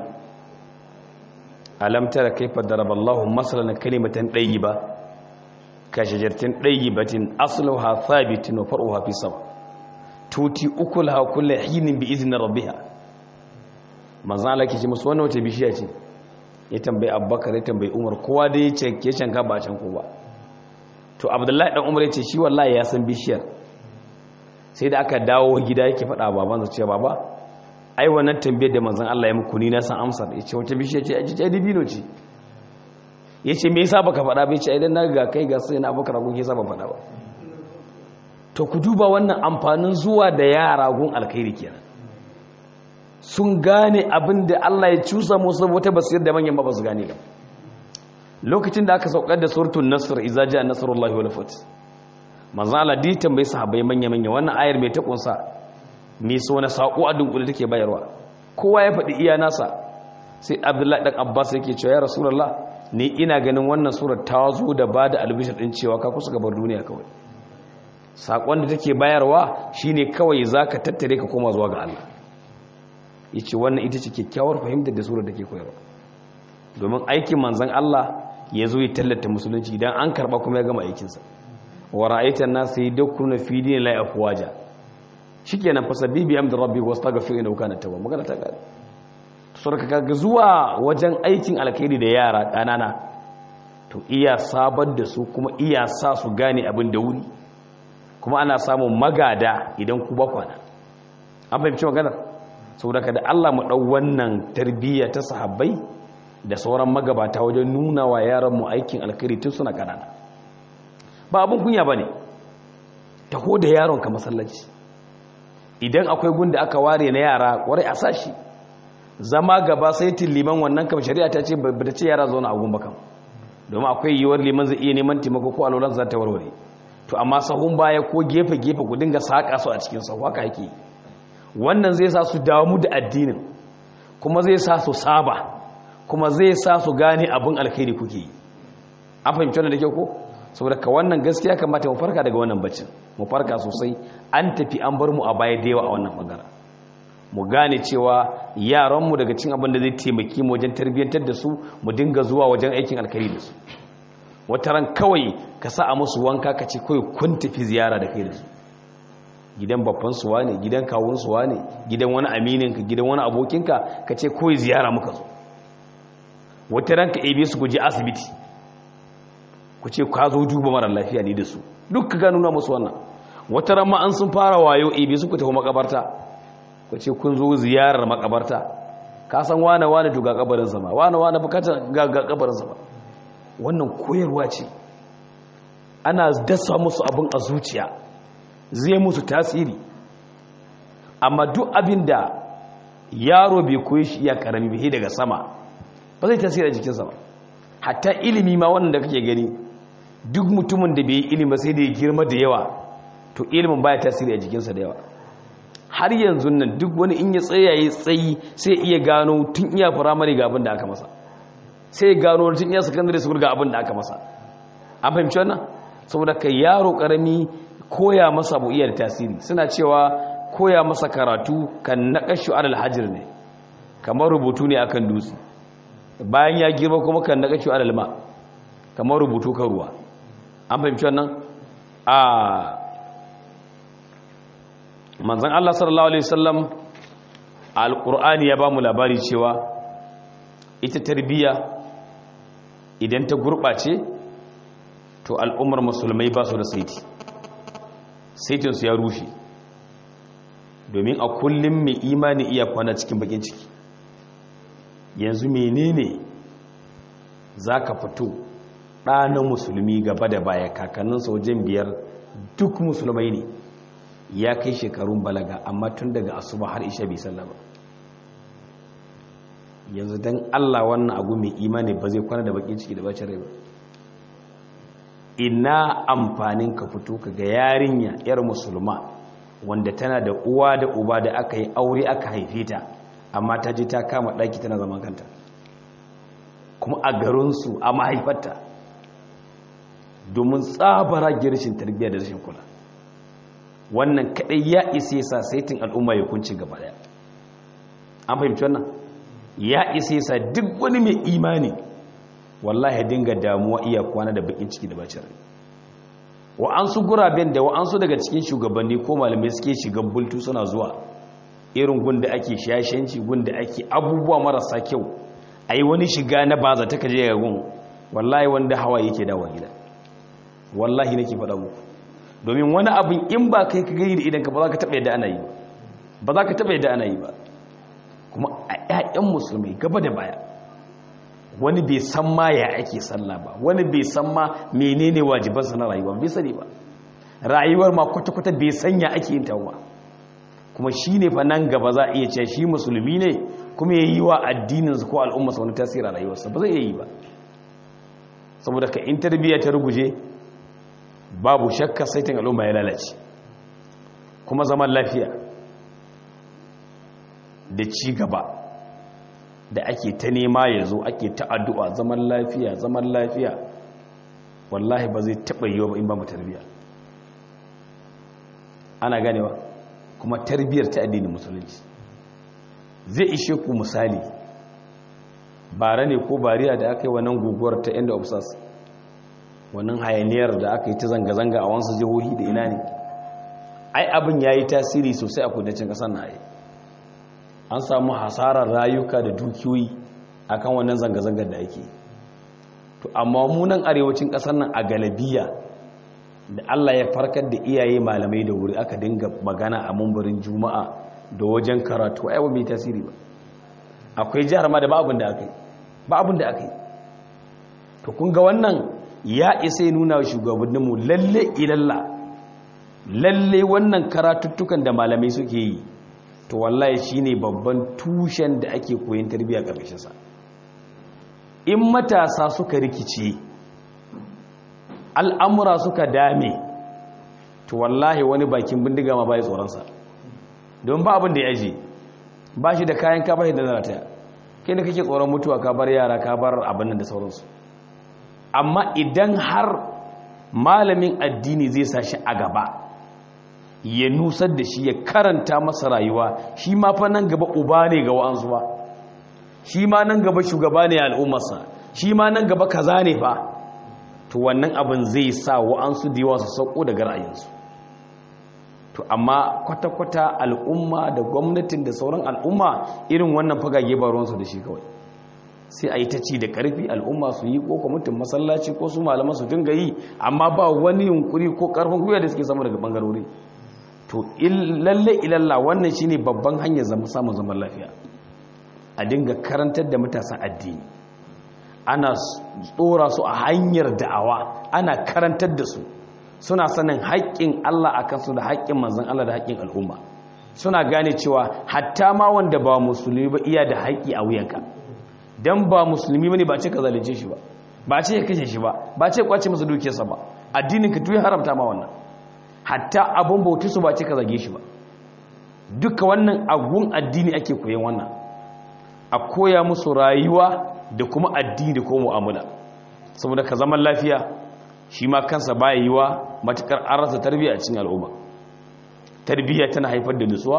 S1: alam tara kaifa daraballahu masalan kalimatan tayyiba ka shajaratin tayyibatin asluha thabitun wa far'uha fi sama tuti ukulaha kullu hinin bi izni rabbiha. manzo Allah ke ce musu wannan wata bishiya ce. Ya tambayi Abubakar, ya tambayi Umar, kowa da ya ce ke canka ba can ko ba. To Abdullahi dan Umar ya ce shi wallahi ya san bishiyar. Sai da aka dawo gida yake faɗa babansa cewa baba ai wannan tambayar da manzon Allah ya muku ni na san amsar. Yace wata bishiya ce, aji ta dibino ce. Yace me yasa baka faɗa ba? Yace idan na ga kai ga sai na Abubakar gun yasa ban faɗa ba. to ku duba wannan amfanin zuwa da yara gun alkhairi kenan, sun gane abin da Allah ya cusa musu wata basir da manyan ba su gane ba. Lokacin da aka saukar da suratul nasr idza jaa nasrullahi wal fath, manzo Allah dai tambaye sahabbai manya manya wannan ayar mai ta kunsa, me so na sako a dunkule take bayarwa. Kowa ya faɗi iya nasa, sai Abdullahi dan Abbas yake cewa ya Rasulullah, ni ina ganin wannan surar ta zo da bada albishir din cewa ka kusa gabar duniya kawai. Sakon da take bayarwa shine kawai zaka tattare ka koma zuwa ga Allah. Yace wannan ita ce kyakkyawar fahimtar da surar take koyarwa. Domin aikin manzon Allah ya zo ya tallata musulunci, idan an karba kuma ya gama aikinsa. Wa ra'aitan nas yadkhuluna fi dinillahi afwaja, shikenan fasabbi bi amdi rabbika wastaghfir innahu kana tawwab. Magana ta gari surka kaga zuwa wajen aikin alkhairi da yara kanana, to iya sabar da su kuma iya sa su gane abin da wuri, kuma ana samun magada idan ku ba kwana. An fahimci magana? Saboda kada Allah mu dau wannan tarbiyya ta sahabbai da sauran magabata wajen nuna wa yaranmu aikin alkhairi tun suna kanana. Ba abin kunya ba ne, taho da yaronka masallaci. Idan akwai gunda aka ware na yara, kwarai a sashi. Zama gaba sai liman wannan kam shari'a ta ce ba ta ce yara zauna a gumba kam. Domin akwai yiwuwar liman zai iya neman taimako ko alolan za ta warware. To amma sahun baya ko gefe-gefe ku dinga saƙa su a cikin sahu, haka yake. Wannan zai sa su damu da addinin, kuma zai sa su saba, kuma zai sa su gane abin alkhairi kuke yi. An fahimci wannan da kyau ko? Saboda ka wannan gaskiya kamata mu farka daga wannan baccin, mu farka sosai. An tafi an bar mu a baya da yawa a wannan bangaren. Mu gane cewa yaranmu daga cin abin da zai taimaki mu wajen tarbiyyantar da su, mu dinga zuwa wajen aikin alkhairi da su. Wata ran kawai ka sa a musu wanka ka ce kawai kun tafi ziyara da kai da su, gidan babban suwa ne, gidan kawun suwa ne, gidan wani amininka, gidan wani abokinka, ka ce kawai ziyara muka zo. Wata ran ka ebe su guje asibiti, ku ce ka zo duba mara lafiya ne da su, duk ka nuna musu wannan. Wata ran ma an sun fara wayo ebe su ku tafi makabarta, ku ce kun zo ziyarar makabarta, ka san wane wane to ga kabarin sama, wane wane bukata ga ga kabarin sama. Wannan koyarwa ce, ana dasa musu abin a zuciya, zai musu tasiri. Amma duk abin da yaro bai koyi shi iya karami bai daga sama, ba zai tasiri a jikinsa ba. Hatta ilimi ma wannan da kake gani, duk mutumin da bai yi ilimi sai da ya girma da yawa, to ilimin baya tasiri a jikinsa da yawa. Har yanzu nan duk wani in ya tsayaye tsayi sai iya gano tun iya firamare ga abin da aka masa, sai ya gano tun iya sakandare su ga abin da aka masa. An fahimci wannan? Saboda kai yaro karami koya masa bu iya da tasiri. Suna cewa koya masa karatu kan naqashu alal hajr ne, kamar rubutu ne akan dutse. Bayan ya girma kuma kan naqashu alal ma, kamar rubutu kan ruwa. An fahimci wannan? A manzon Allah sallallahu alaihi wasallam alqur'ani ya ba mu labari cewa ita tarbiya idan ta gurbace to al'ummar musulmai ba su da saiti, saitin su ya rushe. Domin a kullum mai imani iya kwana cikin bakin ciki. Yanzu menene zaka fito ɗanan musulmi gaba da baya, kakanninsa wajen biyar duk musulmai ne, ya kai shekarun balaga amma tun daga asuba har isha bai sallah ba. Yanzu dan Allah wannan abu mai imani ba zai kwana da bakin ciki da bacin rai ba. Ina amfanin ka fito ka ga yarinya yar musulma wanda tana da uwa da uba da aka yi aure aka haife ta, amma ta je ta kama daki tana zaman kanta, kuma a garinsu a mahaifarta, domin tsabara girshin tarbiyya da rashin kula. Wannan kadai ya isa sa saitin al'umma ya kunci gaba daya. An fahimci wannan? Ya isa sa duk wani mai imani wallahi dinga damuwa iya kwana da bakin ciki da bacin rai. Wa an su guraben da wa an su daga cikin shugabanni ko malamai suke shiga bultu suna zuwa irin gunda ake shashanci, gunda ake abubuwa marasa kyau, ai wani shiga na baza ta kaje ga gun, wallahi wanda hawa yake dawo gida. Wallahi nake faɗa muku, domin wani abin in ba kai ka gani da idan ka ba za ka taɓa yadda ana yi ba, ba za ka taɓa yadda ana yi ba. Kuma a ƴaƴan musulmai gaba da baya, wani bai san ma ya ake sallah ba, wani bai san ma menene wajibansa na rayuwa, bai sani ba. rayuwar ma kwata-kwata bai sanya ake yin ta ba, kuma shi ne fa nan gaba za a iya ce shi musulmi ne kuma ya yi wa addininsa ko al'ummarsa wani tasiri a rayuwarsa, ba zai iya yi ba. Saboda ka in tarbiyya ta ruguje babu shakka saitin al'umma ya lalace, kuma zaman lafiya da ci gaba da ake ta nema ya zo ake ta addu'a zaman lafiya zaman lafiya wallahi ba zai taɓa yiwu ba in ba mu tarbiyya. Ana ganewa kuma tarbiyyar ta addinin musulunci zai ishe ku misali. Bara ne ko bariya da aka yi wannan guguwar ta end of sars, wannan hayaniyar da aka yi ta zanga-zanga a wasu jihohi da ina ne, ai abin ya yi tasiri sosai a kudancin ƙasar na yi. An samu hasarar rayuka da dukiyoyi akan wannan zanga-zangar da ake. To amma munan arewacin ƙasar nan a galabiya da Allah ya farkar da iyaye malamai da wuri aka dinga magana a mumbarin juma'a da wajen karatu, ai ba mai tasiri ba. Akwai jihar ma da ba abin da aka yi ba abin da aka yi. To kun ga wannan ya isa ya nuna wa shugabanninmu lalle ilalla lalle wannan karatuttukan da malamai suke yi to wallahi shine babban tushen da ake koyon tarbiyya ƙarƙashin sa. In matasa suka rikice al'amura suka dame to wallahi wani bakin bindiga ma bai tsoron sa, don ba abin da ya aje ba shi da kayan ka ba shi da zarata, kai da kake tsoron mutuwa ka bar yara ka bar abin nan da sauransu. Amma idan har malamin addini zai sa shi a gaba ya nusar da shi ya karanta masa rayuwa, shi ma fa nan gaba uba ne ga wa'ansu ba, shi ma nan gaba shugaba ne al'ummarsa, shi ma nan gaba kaza ne fa, to wannan abin zai sa wa'ansu da yawa su sauko daga ra'ayinsu. To amma kwata-kwata al'umma da gwamnatin da sauran al'umma irin wannan fagage ba ruwansu da shi kawai, sai a yi ta ci da ƙarfi al'umma su yi ko kwamitin masallaci ko su malaman su dinga yi, amma ba wani yunkuri ko ƙarfin gwiwa da suke samu daga ɓangarori. To lalle ilalla wannan shine babban hanyar zama samun zaman lafiya, a dinga karantar da matasan addini, ana tsora su a hanyar da'awa, ana karantar da su, suna sanin haƙƙin Allah a kansu da haƙƙin manzon Allah da haƙƙin al'umma, suna gane cewa hatta ma wanda ba musulmi ba iya da haƙƙi a wuyanka, dan ba musulmi bane ba ce ka zalunce shi ba, ba ce ka kashe shi ba, ba ce kwace masa dukiyarsa ba, addinin ka tuyi haramta ma wannan. Hatta abun bautu su ba ce ka zage shi ba, duka wannan agun addini ake koyan wannan, a koya musu rayuwa da kuma addini da kuma mu'amala. Saboda ka zaman lafiya shi ma kansa baya yiwa matukar an rasa tarbiyya a cikin al'umma. Tarbiyya tana haifar da nutsuwa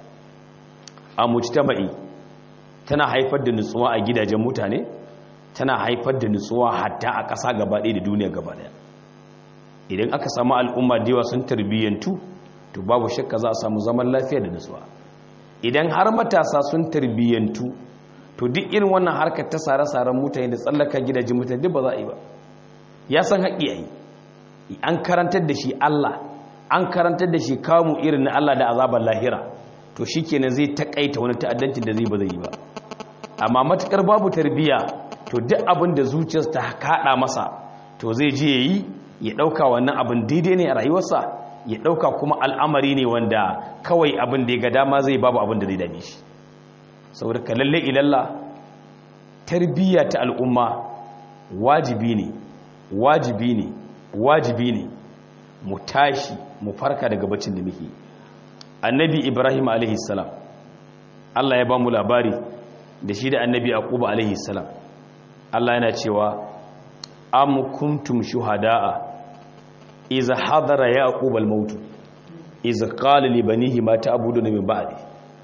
S1: a mujtama'i, tana haifar da nutsuwa a gidajen mutane, tana haifar da nutsuwa hatta a ƙasa gaba ɗaya da duniya gaba ɗaya. Idan aka samu al'umma da yawa sun tarbiyyantu to babu shakka za a samu zaman lafiya da nutsuwa. Idan har matasa sun tarbiyyantu to duk irin wannan harkar ta sare-saren mutane da tsallaka gidajen mutane duk ba za a yi ba. Ya san haƙi a yi, an karantar da shi Allah, an karantar da shi kamu irin na Allah da azabar lahira, to shi kenan zai taƙaita wani ta'addancin da zai ba zai yi ba. Amma matuƙar babu tarbiyya to duk abin da zuciyarsa ta kaɗa masa to zai je ya yi, ya ɗauka wannan abin daidai ne a rayuwarsa, ya ɗauka kuma al'amari ne wanda kawai abin da ya ga dama zai babu abin da zai dame shi. Saboda ka lalle ilalla tarbiyya ta al'umma wajibi ne wajibi ne wajibi ne mu tashi mu farka daga baccin da muke. Annabi Ibrahim alaihi salam Allah ya ba mu labari da shi da annabi Yaqub alaihi salam, Allah yana cewa am kuntum shuhada'a إذا حضر يعقوب الموت إذا قال لبنيه ما تعبدون من بعدي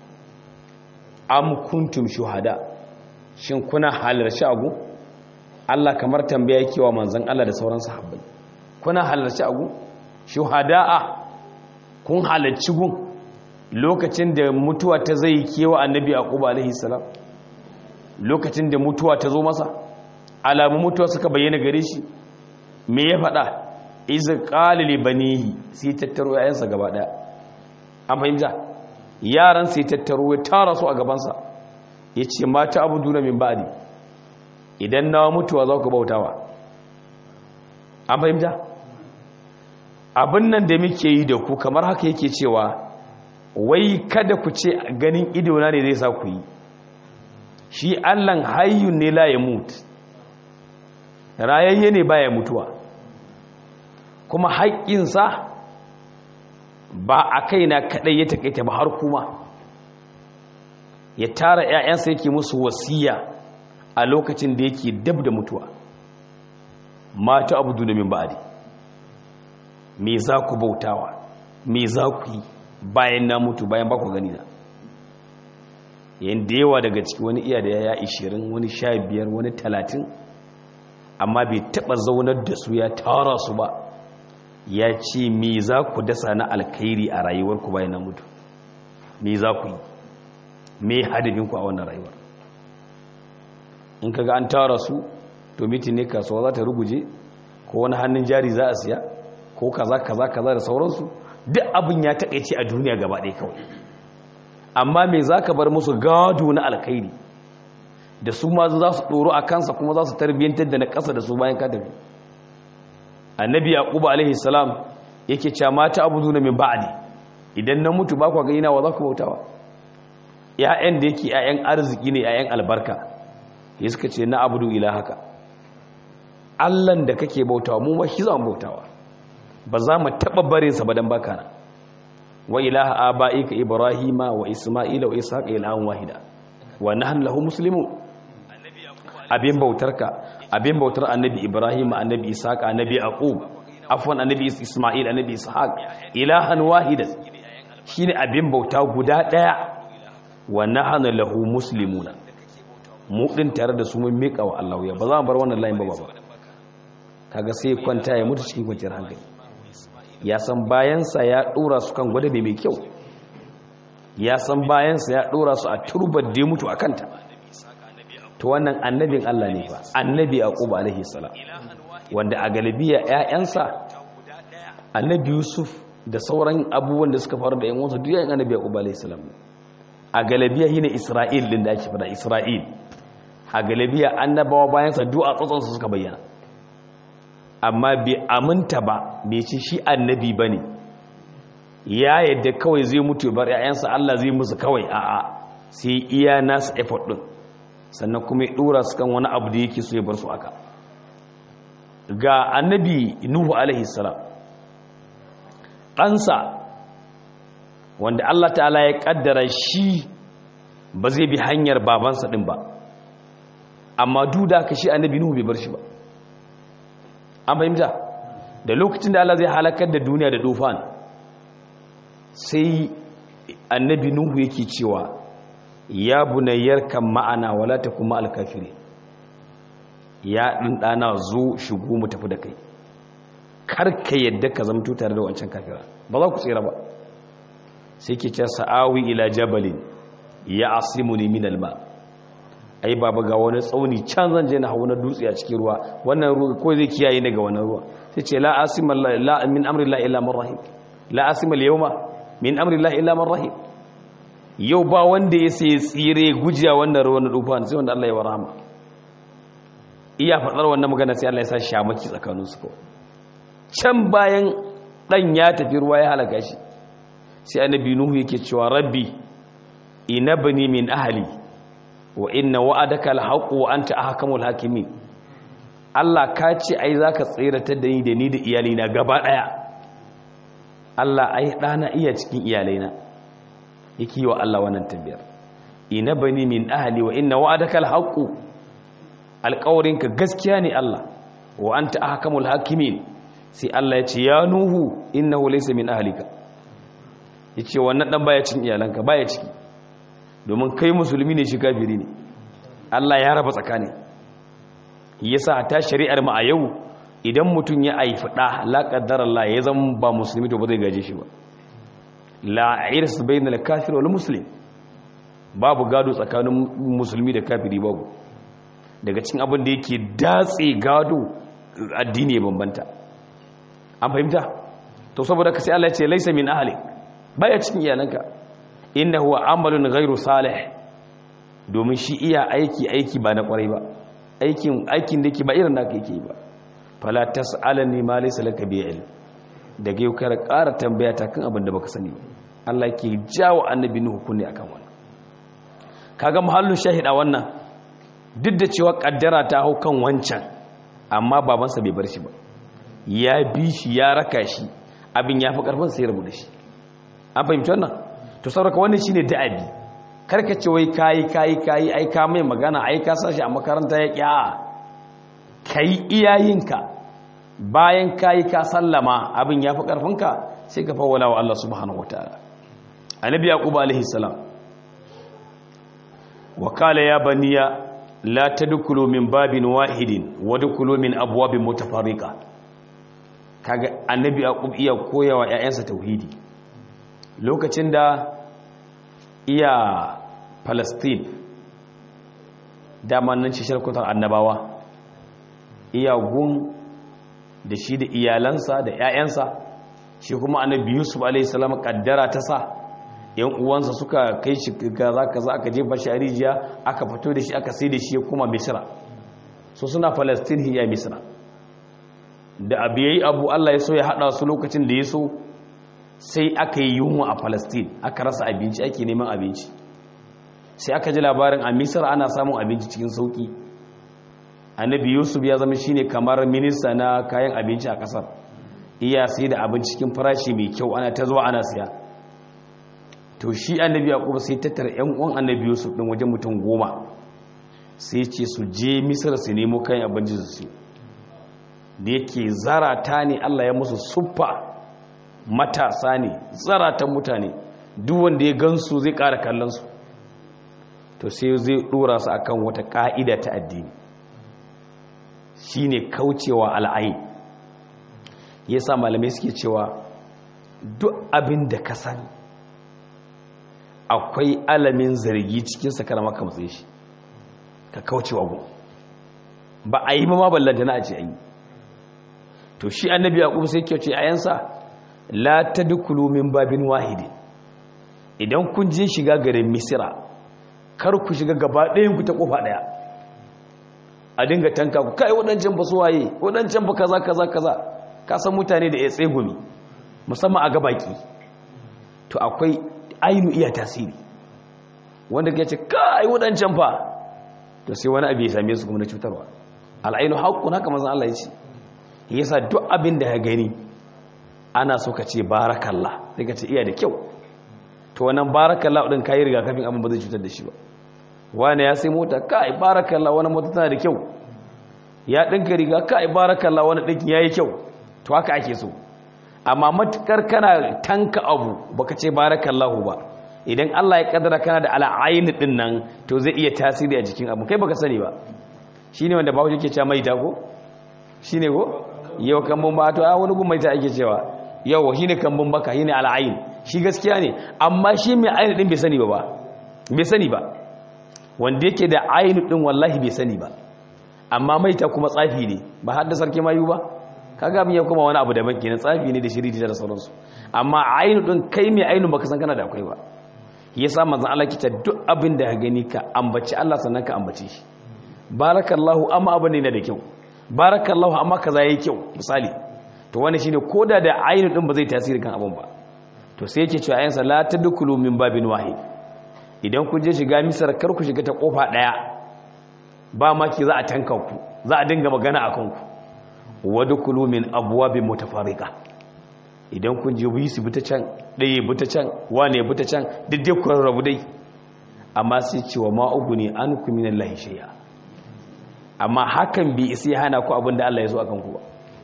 S1: أم كنتم شهداء shin kuna halarci agu? Allah kamar tambaya yake wa manzon Allah da sauran sahabbai, kuna halarci agu? Shuhada'a, kun halarci gun lokacin da mutuwa ta zai kewa annabi Yaqub alaihi salam, lokacin da mutuwa ta zo masa, alamun mutuwa suka bayyana gare shi, me ya faɗa? Iza qalili banihi, sai tattaro yayansa gaba daya. An fahimta? Yaran sai tattaro ya tara su a gabansa, yace mata abuduna min ba'di, idan na mutuwa za ku bautawa. An fahimta? abin nan da muke yi da ku kamar haka yake cewa wai kada ku ce ganin idona ne zai sa ku yi, shi Allahn hayyun ne la ya mutu, rayayye ne baya mutuwa, kuma haƙƙinsa ba a kaina kaɗai ya taƙaita ba har kuma ya tara ‘ya'yansa yake musu wasiya a lokacin da yake dab da mutuwa. Mata abu duna min ba'adi, me za ku bautawa, me za ku yi bayan na mutu, bayan ba ku gani na. Yanda yawa daga ciki wani iya da ya ishirin, wani sha biyar, wani talatin, amma bai taɓa zaunar da su ya tara su ba, ya ce me za ku dasa na alkhairi a rayuwarku bayan na mutu, me za ku yi, me hadafinku a wannan rayuwar. In kaga an tara su to mitin ne, kasuwa za ta ruguje, ko wani hannun jari za a siya, ko kaza kaza kaza da sauransu, duk abin ya taƙaice a duniya gaba ɗaya kawai. Amma me za ka bar musu gado na alkhairi da su ma za su ɗoro a kansa, kuma za su tarbiyyantar da na ƙasa da su bayan ka tafi. Annabi Yaqub alaihi salam yake cewa mata abuduna min ba'di, idan na mutu ba ku ga ina wa za ku bautawa. Ya'yan da yake ya'yan arziki ne, ya'yan albarka, ya suka ce na abudu ilahaka, Allahn da kake bautawa mu ma shi za mu bautawa, ba za mu taɓa barinsa ba dan baka na. Wa ilaha abaika Ibrahima wa Isma'ila wa Ishaqa ilahan wahida wa nahnu lahu muslimun. Abin bautarka, abin bautar annabi Ibrahim, annabi Ishaq, annabi Yaqub, afwan annabi Isma'il, annabi Ishaq, ilahan wahidan, shine abin bauta guda daya, wa nahnu lahu muslimuna, mu din tare da su mun mika wa Allah ya ba za mu bar wannan layin ba ba. Kaga sai kwanta ya mutu cikin kwanciyar hankali, ya san bayansa ya dora su kan gwada mai kyau, ya san bayansa ya dora su a turbar da mutu akanta. To wannan annabin Allah ne ba, annabi Yaqub alaihi salam, wanda a galibiya ƴaƴansa annabi Yusuf da sauran abubuwan da suka faru da ƴan uwansa duk ƴaƴan annabi Yaqub alaihi salam. A galibiya shine Isra'il din da ake fada, Isra'il. A galibiya annabawa bayan sa duk a tsotson su suka bayyana. Amma bai aminta ba, bai ce shi annabi bane. Ya yadda kawai zai mutu bar ƴaƴansa Allah zai musu kawai, a'a, sai iya nasu effort din. Sannan kuma ya dora su kan wani abu da yake so ya bar su aka. Ga annabi Nuhu alaihi salam, ɗansa wanda Allah ta'ala ya kaddara shi ba zai bi hanyar babansa din ba, amma duda ka shi annabi Nuhu bai bar shi ba. An fahimta? Da lokacin da Allah zai halakar da duniya da dufan, sai annabi Nuhu yake cewa ya bunayyar kan ma'ana wala ta kuma alkafiri, ya ɗin ɗana zo shigo mu tafi da kai, karka yadda ka zamto tare da wancan kafira, ba za ku tsira ba. sai ke ce sa'awi ila jabalin ya asimuni min alma. Ai baba ga wani tsauni can zan je na hawo na dutse a cikin ruwa, wannan ruwa ko zai kiyaye ni ga wannan ruwa. Sai ce la asima la min amri la illa man rahim, la asima al yawma min amri la illa man rahim. Yau ba wanda ya sai tsire gujiya wannan ruwan na dufa sai wanda Allah ya warhama. Iya fadar wannan magana sai Allah ya sa shamaki tsakanin su ko. Can bayan dan ya tafi ruwa ya halaka shi, sai annabi Nuhu yake cewa rabbi inabni min ahli wa inna wa'adaka alhaqu wa anta ahkamul hakimin. Allah ka ce ai zaka tsiratar da ni da ni da iyalina gaba daya. Allah ai dana iya cikin iyalaina. Yake wa Allah wannan tabbiyar. Inabni min ahli wa inna wa'adaka alhaqu, alqawrinka gaskiya ne Allah, wa anta ahkamul hakimin. Sai Allah ya ce ya Nuhu innahu laysa min ahlika. Yace wannan dan baya cikin iyalanka, baya ciki. Domin kai musulmi ne shi kafiri ne. Allah ya raba tsakani. Yasa ta shari'ar mu a yau idan mutun ya aifi da la qaddar Allah ya zama ba musulmi to ba zai gaje shi ba. La irs bainal kafir wal muslim. Babu gado tsakanin musulmi da kafiri babu. Daga cikin abin da yake datse gado addini ya bambanta. An fahimta? To saboda ka sai Allah ya ce laysa min ahli. Baya cikin iyalanka. Inna huwa amalun ghairu salih, domin shi iya aiki aiki ba na kwarai ba, aikin aikin da yake ba irin naka yake ba. Fala tasalani ma laysa laka bi ilm, daga yau kar ƙara tambaya ta kan abin da baka sani ba. Allah ke jawo annabi Nuhu kunne akan wannan. Kaga muhallin shahida wannan duk da cewa kaddara ta hau kan wancan amma babansa bai bar shi ba, ya bi shi ya raka shi, abin ya fi karfin sai rabu da shi. An fahimci wannan? To sauraka wannan shine da'abi. Karka ce wai kayi kayi kayi ai ka mai magana ai ka sashi a makaranta ya kiya, kai iyayenka, bayan kayi ka sallama abin ya fi karfinka sai ka fawwala wa Allah subhanahu wataala. Annabi Yaqub alaihi salam wa qala ya baniya la tadkhulu min babin wahidin wadkhulu min abwabin mutafarriqa. Kaga annabi Yaqub iya koyawa ƴaƴansa tauhidi lokacin da iya Palestine, dama nan ce shirkutar annabawa, iya gun da shi da iyalansa da ƴaƴansa, shi kuma annabi Yusuf alaihi salam kaddara ta sa yan uwansa suka kai shi kaza kaza aka jefa shi a rijiya, aka fito da shi aka sai da shi ya kuma Misra. So suna Palestine hiya Misra. Da abu yayi abu Allah ya so ya hada su lokacin da ya so, sai aka yi yunwa a Palestine, aka rasa abinci, ake neman abinci. Sai aka ji labarin a Misra ana samun abinci cikin sauki. Annabi Yusuf ya zama shine kamar minista na kayan abinci a kasar. Iya sai da abinci cikin farashi mai kyau, ana ta zuwa ana siya. To shi annabi Yaqub sai tattara ƴan uwan annabi Yusuf din wajen mutum goma, sai ce su je Misra su nemo kayan abinci su. Da yake zarata ne, Allah ya musu suffa, matasa ne, zaratan mutane, duk wanda ya gansu zai ƙara kallon su. To sai zai dora su akan wata ka'ida ta addini, shine kaucewa al'ayi. Yasa malamai suke cewa duk abin da ka sani akwai alamin zargi cikin sa kana maka matsayi shi, ka kaucewa gun, ba a yi ba ma ballanta na a ce an yi. To shi annabi Yaqub sai yake ce ayansa la tadkhulu min babin wahidin, idan kun je shiga garin Misra kar ku shiga gaba ɗayan ku ta kofa ɗaya, a dinga tanka ku kai wadancan ba su waye, wadancan ba kaza kaza kaza. Ka san mutane da ya tsegumi musamman a gabaki, to akwai ainu iya tasiri, wanda ke ce kai wadancan fa, to sai wani abu ya same su kuma na cutarwa. Al'ainu haqqun, haka manzon Allah ya ce. Yasa duk abin da ya gani ana so ka ce barakallah, sai ka ce iya da kyau. To wannan barakallah din kai riga kafin abin ba zai cutar da shi ba. Wani ya sai mota, kai barakallah wani mota tana da kyau. Ya dinka riga, kai barakallah wani dinkin yayi kyau. To haka ake so. Amma matukar kana tanka abu baka ce barakallahu ba, idan Allah ya kaddara kana da al'aini din nan, to zai iya tasiri a jikin abu kai baka sani ba. Shine wanda bawo yake cewa mai ta ko? Shine ko? Yau kambun ba, to a wani gun mai ta ake cewa yau shine kambun baka, shine al'ain. Shi gaskiya ne, amma shi mai aini din bai sani ba ba. Bai sani ba. Wanda yake da aini din wallahi bai sani ba. Amma mai ta kuma tsafi ne, ba har da sarki mayu ba. Kaga mun ya kuma wani abu daban kenan, tsafi ne da shiriti da sauransu. Amma ainu din kai mai ainu baka san kana da akwai ba. Yasa manzon Allah kita duk abin da ka gani ka ambaci Allah sannan ka ambace shi. Barakallahu, amma abin ne da kyau. Barakallahu, amma kaza yayi kyau misali. To wannan shine koda da ainu din ba zai tasiri kan abin ba. To sai yake cewa ayansa la tadkhulu min babin wahid. Idan ku je shiga Misar kar ku shiga ta kofa daya. Ba ma ki za a tanka ku, za a dinga magana akan ku. Wadkhulu min abwabin mutafarriqa, idan kun je bi su bita can ɗaya bita can wane bita can duk dai ku rabu dai, amma sai ce wa ma'uguni ankum minallahi shay'a. Amma hakan bi sai hana ku abinda Allah ya so akan ku ba.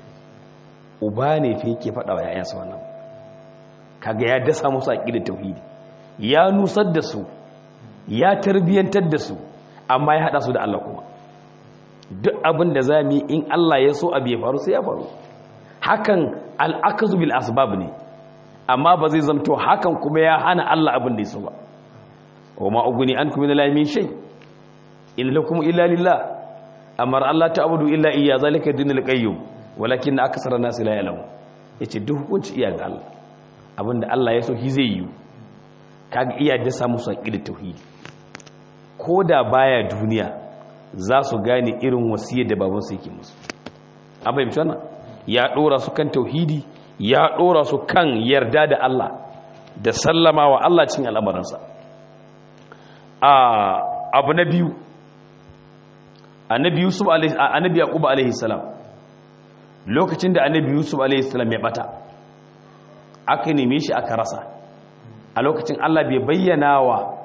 S1: Uba ne fa yake faɗa wa yayansa wannan, kaga ya dasa musu aqidar tauhidi, ya nusar da su, ya tarbiyantar da su, amma ya hada su da Allah kuma. Duk abin da za mu yi in Allah ya so abu ya faru sai ya faru. Hakan al'akazu bil asbab ne, amma ba zai zamto hakan kuma ya hana Allah abin da ya so ba. Wa ma uguni ankum min la min shay in lakum illa lillah, amara Allah ta'budu illa iyya, zalika dinul qayyim walakin aksara nas la ya'lamu. Yace duk hukunci iya ga Allah, abinda Allah ya so shi zai yi. Kaga iya da samu su aqidar tauhidi, koda baya duniya za su gane irin wasiyar da babansu yake musu. An fahimci wannan? Ya ɗora su kan tauhidi, ya ɗora su kan yarda da Allah da sallama wa Allah cikin al'amuransa. Abu na biyu, annabi Yusuf annabi Yaqub alaihi salam, lokacin da annabi Yusuf alaihi salam ya bata aka neme shi aka rasa, a lokacin Allah bai bayyana wa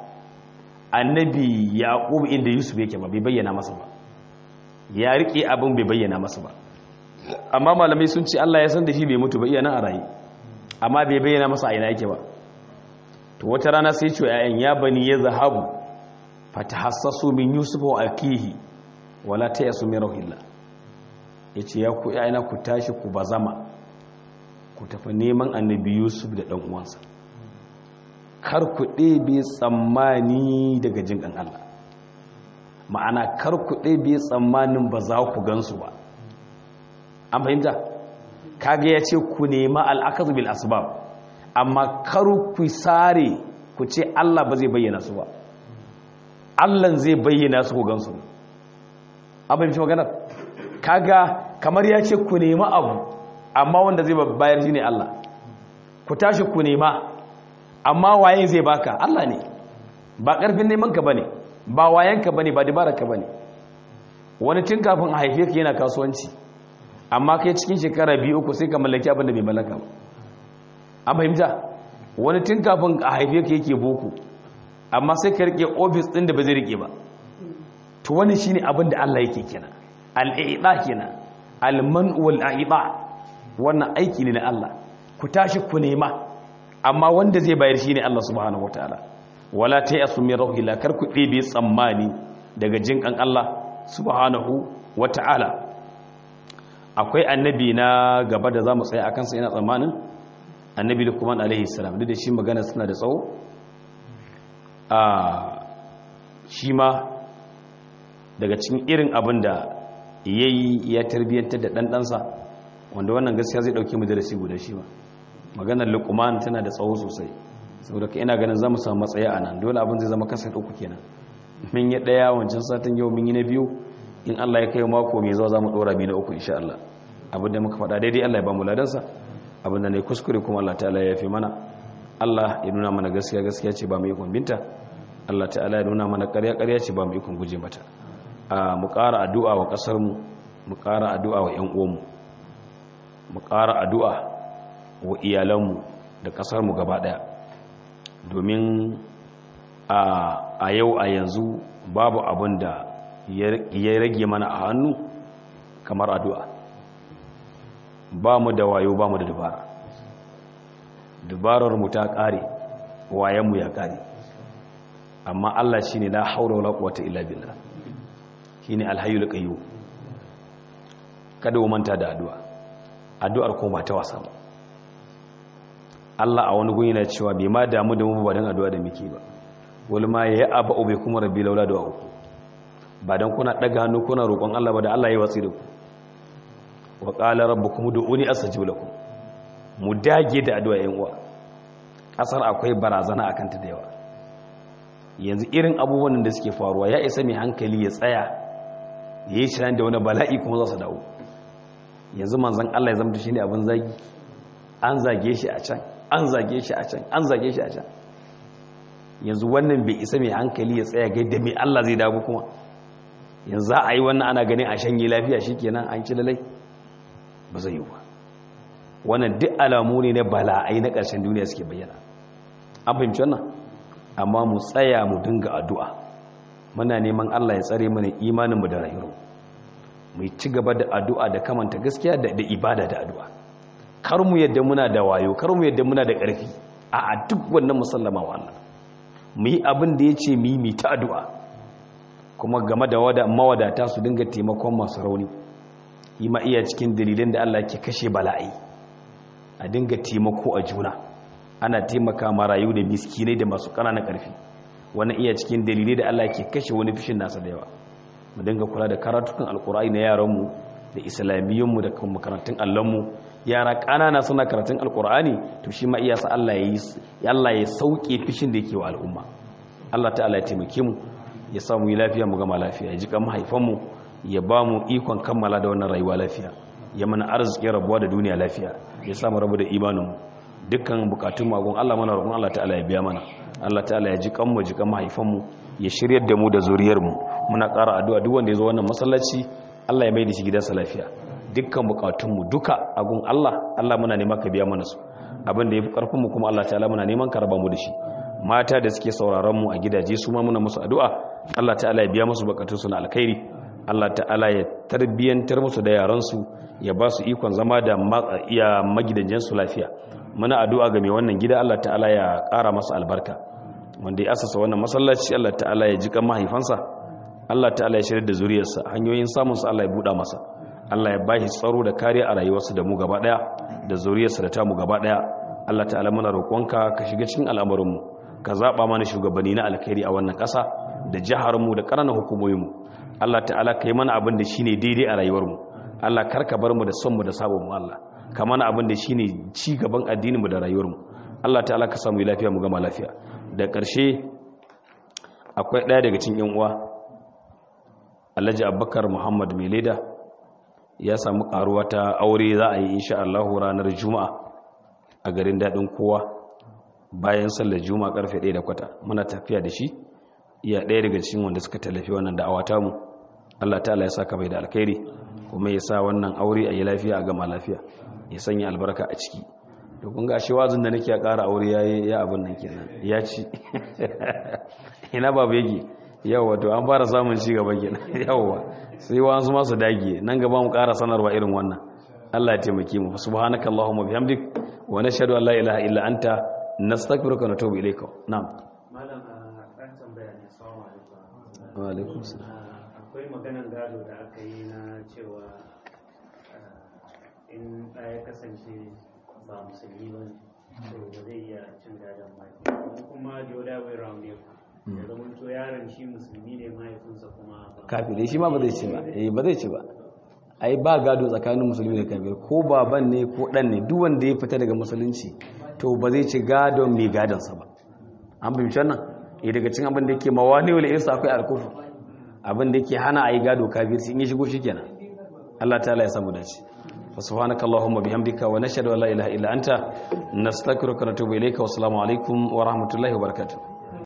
S1: annabi Yaqub inda Yusuf yake ba, bai bayyana masa ba, ya rike abin bai bayyana masa ba. Amma malamai sun ce Allah ya san da shi bai mutu ba, iya nan a rayu, amma bai bayyana masa a ina yake ba. To wata rana sai ce ayyan ya bani ya zahabu fatahassasu min Yusuf wa akihi wala tayasu min rauhillah. Yace ya ku ayana ku tashi ku bazama ku tafi neman annabi Yusuf da dan uwansa, kar ku ɗebe tsammani daga jinkan Allah, ma'ana kar ku ɗebe tsammanin ba za ku gansu ba. An fahimta? Kage ya ce ku nema al'akazu bil asbab, amma karu ku sare ku ce Allah ba zai bayyana su ba, Allah zai bayyana su ku gansu. An fahimci maganar? Kaga kamar ya ce ku nema abu, amma wanda zai bayar shi ne Allah. Ku tashi ku nema, amma waye zai baka? Allah ne. Ba ƙarfin neman ka bane, ba wayanka bane, ba dabararka bane. Wani tun kafin a haife ka yana kasuwanci, amma kai cikin shekara biyu uku sai ka mallaki abin da bai mallaka ba. An fahimta? Wani tun kafin a haife ka yake boko, amma sai ka rike ofis din da ba zai rike ba. To wani shine abin da Allah yake kenan, al-i'ta kenan, al-man wal a'ita. Wannan aiki ne na Allah. Ku tashi ku nema, amma wanda zai bayar shine Allah subhanahu wataala. Wala tayasu min rauhillah, kar ku ɗebe tsammani daga jinkan Allah subhanahu wataala. Akwai annabi na gaba da za mu tsaye a kansa, yana tsammanin annabi Luqman alaihi salam, duk da shi magana suna da tsawo. a shi ma daga cikin irin abin da ya yi ya tarbiyyantar da ɗanɗansa, wanda wannan gaskiya zai ɗauki mu darasi guda shi ba. Maganar Luqman tana da tsawo sosai, saboda ka ina ganin za mu samu matsaya a nan, dole abin zai zama kasar uku kenan. Mun yi ɗaya wancan satin, yau mun yi na biyu. In Allah ya kai mako mai zuwa za mu ɗora biyu na uku insha Allah. Abin da muka faɗa daidai Allah ya ba mu ladansa, abin da ne kuskure kuma Allah ta'ala ya fi mana. Allah ya nuna mana gaskiya gaskiya ce ba mu ikon binta, Allah ta'ala ya nuna mana ƙarya ƙarya ce ba mu ikon guje mata. A mu ƙara addu'a wa ƙasarmu, mu ƙara addu'a wa 'yan uwanmu, mu ƙara addu'a wa iyalanmu da ƙasarmu gaba ɗaya, domin a yau a yanzu babu abin da ya rage mana a hannu kamar addu'a. Ba mu da wayo, ba mu da dabara, dabarar mu ta ƙare, wayanmu ya ƙare, amma Allah shi ne la haura wala quwwata illa billah, shi ne alhayyul qayyum. Kada mu manta da addu'a, addu'ar ko ba ta wasa ba. Allah a wani gun yana cewa bai ma damu da mu ba dan addu'a da muke ba. Wal ma ya aba bai kuma rabbi laula da uku, ba dan kuna daga hannu kuna roƙon Allah ba da Allah ya watsi da ku. Wa qala rabbukum ud'uni astajib lakum. Mu dage da addu'a yan uwa. Kasar akwai barazana akan ta da yawa. Yanzu irin abubuwan da suke faruwa ya isa mai hankali ya tsaya yayi shirin da wani bala'i kuma za su dawo. Yanzu manzon Allah ya zama shine abin zagi. An zage shi a can, an zage shi a can, an zage shi a can. Yanzu wannan bai isa mai hankali ya tsaya ga da mai Allah zai dawo kuma. Yanzu za a yi wannan ana ganin a shanye lafiya shikenan an ci lalai. Ba zai yi ba. Wannan duk alamu ne na bala'ai na ƙarshen duniya suke bayyana. An fahimci wannan? Amma mu tsaya mu dinga addu'a. Muna neman Allah ya tsare mana imaninmu da rayuwarmu. Mu ci gaba da addu'a da kamanta gaskiya da ibada da addu'a. Kar mu yadda muna da wayo, kar mu yadda muna da ƙarfi. A'a, duk wannan musallama wa Allah. Mu yi abin da ya ce mu yi mu ta addu'a. Kuma game da mawadata su dinga taimakon masu rauni. Yi ma iya cikin dalilin da Allah ke kashe bala'i. A dinga taimako a juna, ana taimaka marayu da miskinai da masu ƙananan ƙarfi. Wannan iya cikin dalilai da Allah ke kashe wani fishin nasa da yawa. Mu dinga kula da karatukan alkur'ani na yaranmu da islamiyyunmu da kuma makarantun allonmu. Yara ƙanana suna karatun alkur'ani, to shi ma iya sa Allah ya Allah ya sauke fishin da yake wa al'umma. Allah ta'ala ya taimake mu, ya samu yi lafiya mu gama lafiya, ya ji kan mahaifanmu, ya ba mu ikon kammala da wannan rayuwa lafiya. ya mana arzikin rabuwa da duniya lafiya, ya samu rabu da imaninmu. Dukkan bukatun magun Allah mana roƙon Allah ta'ala ya biya mana, Allah ta'ala ya ji kanmu ji kan mahaifanmu, ya shiryar da mu da zuriyarmu. Muna ƙara addu'a duk wanda ya zo wannan masallaci Allah ya mai da shi gidansa lafiya. Dukkan bukatunmu duka agun Allah, Allah muna nema ka biya mana su. Abin da ya fi ƙarfinmu kuma Allah ta'ala muna neman ka raba mu da shi. Mata da suke sauraron mu a gidaje su ma muna musu addu'a, Allah ta'ala ya biya musu bukatunsu na alkhairi. Allah ta'ala ya tarbiyantar musu da yaransu, ya ba su ikon zama da iya magidanjensu lafiya. Muna addu'a ga mai wannan gida, Allah ta'ala ya ƙara masa albarka. Wanda ya asasa wannan masallaci, Allah ta'ala ya jika mahaifansa, Allah ta'ala ya shirya da zuriyarsa, hanyoyin samunsa Allah ya buɗa masa. Allah ya bashi tsaro da kariya a rayuwarsa da mu gaba ɗaya, da zuriyarsa da tamu gaba ɗaya. Allah ta'ala muna roƙonka ka shiga cikin al'amuranmu, ka zaɓa mana shugabanni na alkhairi a wannan ƙasa da jiharmu da ƙananan hukumoyinmu. Allah ta'ala ka yi mana abin da shi ne daidai a rayuwarmu. Allah karka bar mu da son mu da sabon mu. Allah ka mana abin da shi ne ci gaban addininmu da rayuwarmu. Allah ta'ala ka samu lafiya mu gama lafiya. Da ƙarshe akwai ɗaya daga cikin yan uwa, Alhaji Abubakar Muhammad Meleda, ya samu ƙaruwa ta aure za a yi insha Allah ranar Juma'a a garin Daɗin Kowa bayan sallar Juma'a karfe ɗaya da kwata. Muna tafiya da shi, iya ɗaya daga cikin wanda suka tallafi wannan da'awa ta mu. Allah ta'ala ya saka bai da alkhairi, kuma ya sa wannan aure a yi lafiya a gama lafiya, ya sanya albarka a ciki. To kun ga shi wazin da nake ya ƙara aure yayi ya abin nan kenan ya ci ina babu yake yawa, to an fara samun ci gaba kenan yawa, sai wasu masu dage nan gaba mu ƙara sanarwa irin wannan. Allah ya taimake mu. Subhanakallahumma bihamdik wa nashhadu an la ilaha illa anta nastaghfiruka wa natubu ilayka. Na'am
S2: malam, a ɗan tambaya ne. Assalamu alaikum.
S1: Wa alaikum salam.
S2: Akwai maganan gado da aka yi na cewa in ɗaya kasance ba musulmi ba ne, to ba zai iya cin gadon mahaifi, kuma the other way round ne, da zaman to yaron shi musulmi ne mahaifinsa kuma ba
S1: kafiri, shi ma ba zai ci ba. Eh ba zai ci ba. Ai ba gado tsakanin musulmi da kafiri, ko baban ne ko dan ne, duk wanda ya fita daga musulunci to ba zai ci gadon mai gadon sa ba. An fahimci wannan? Eh daga cikin abin da yake mawani wal irsa akwai alkufu, abin da yake hana ayi gado kafiri in ya shigo shikenan. Allah ta'ala ya samu dace. فسبحانك اللهم وبحمدك ونشهد ان لا اله الا انت نستغفرك ونتوب اليك والسلام عليكم ورحمه الله وبركاته.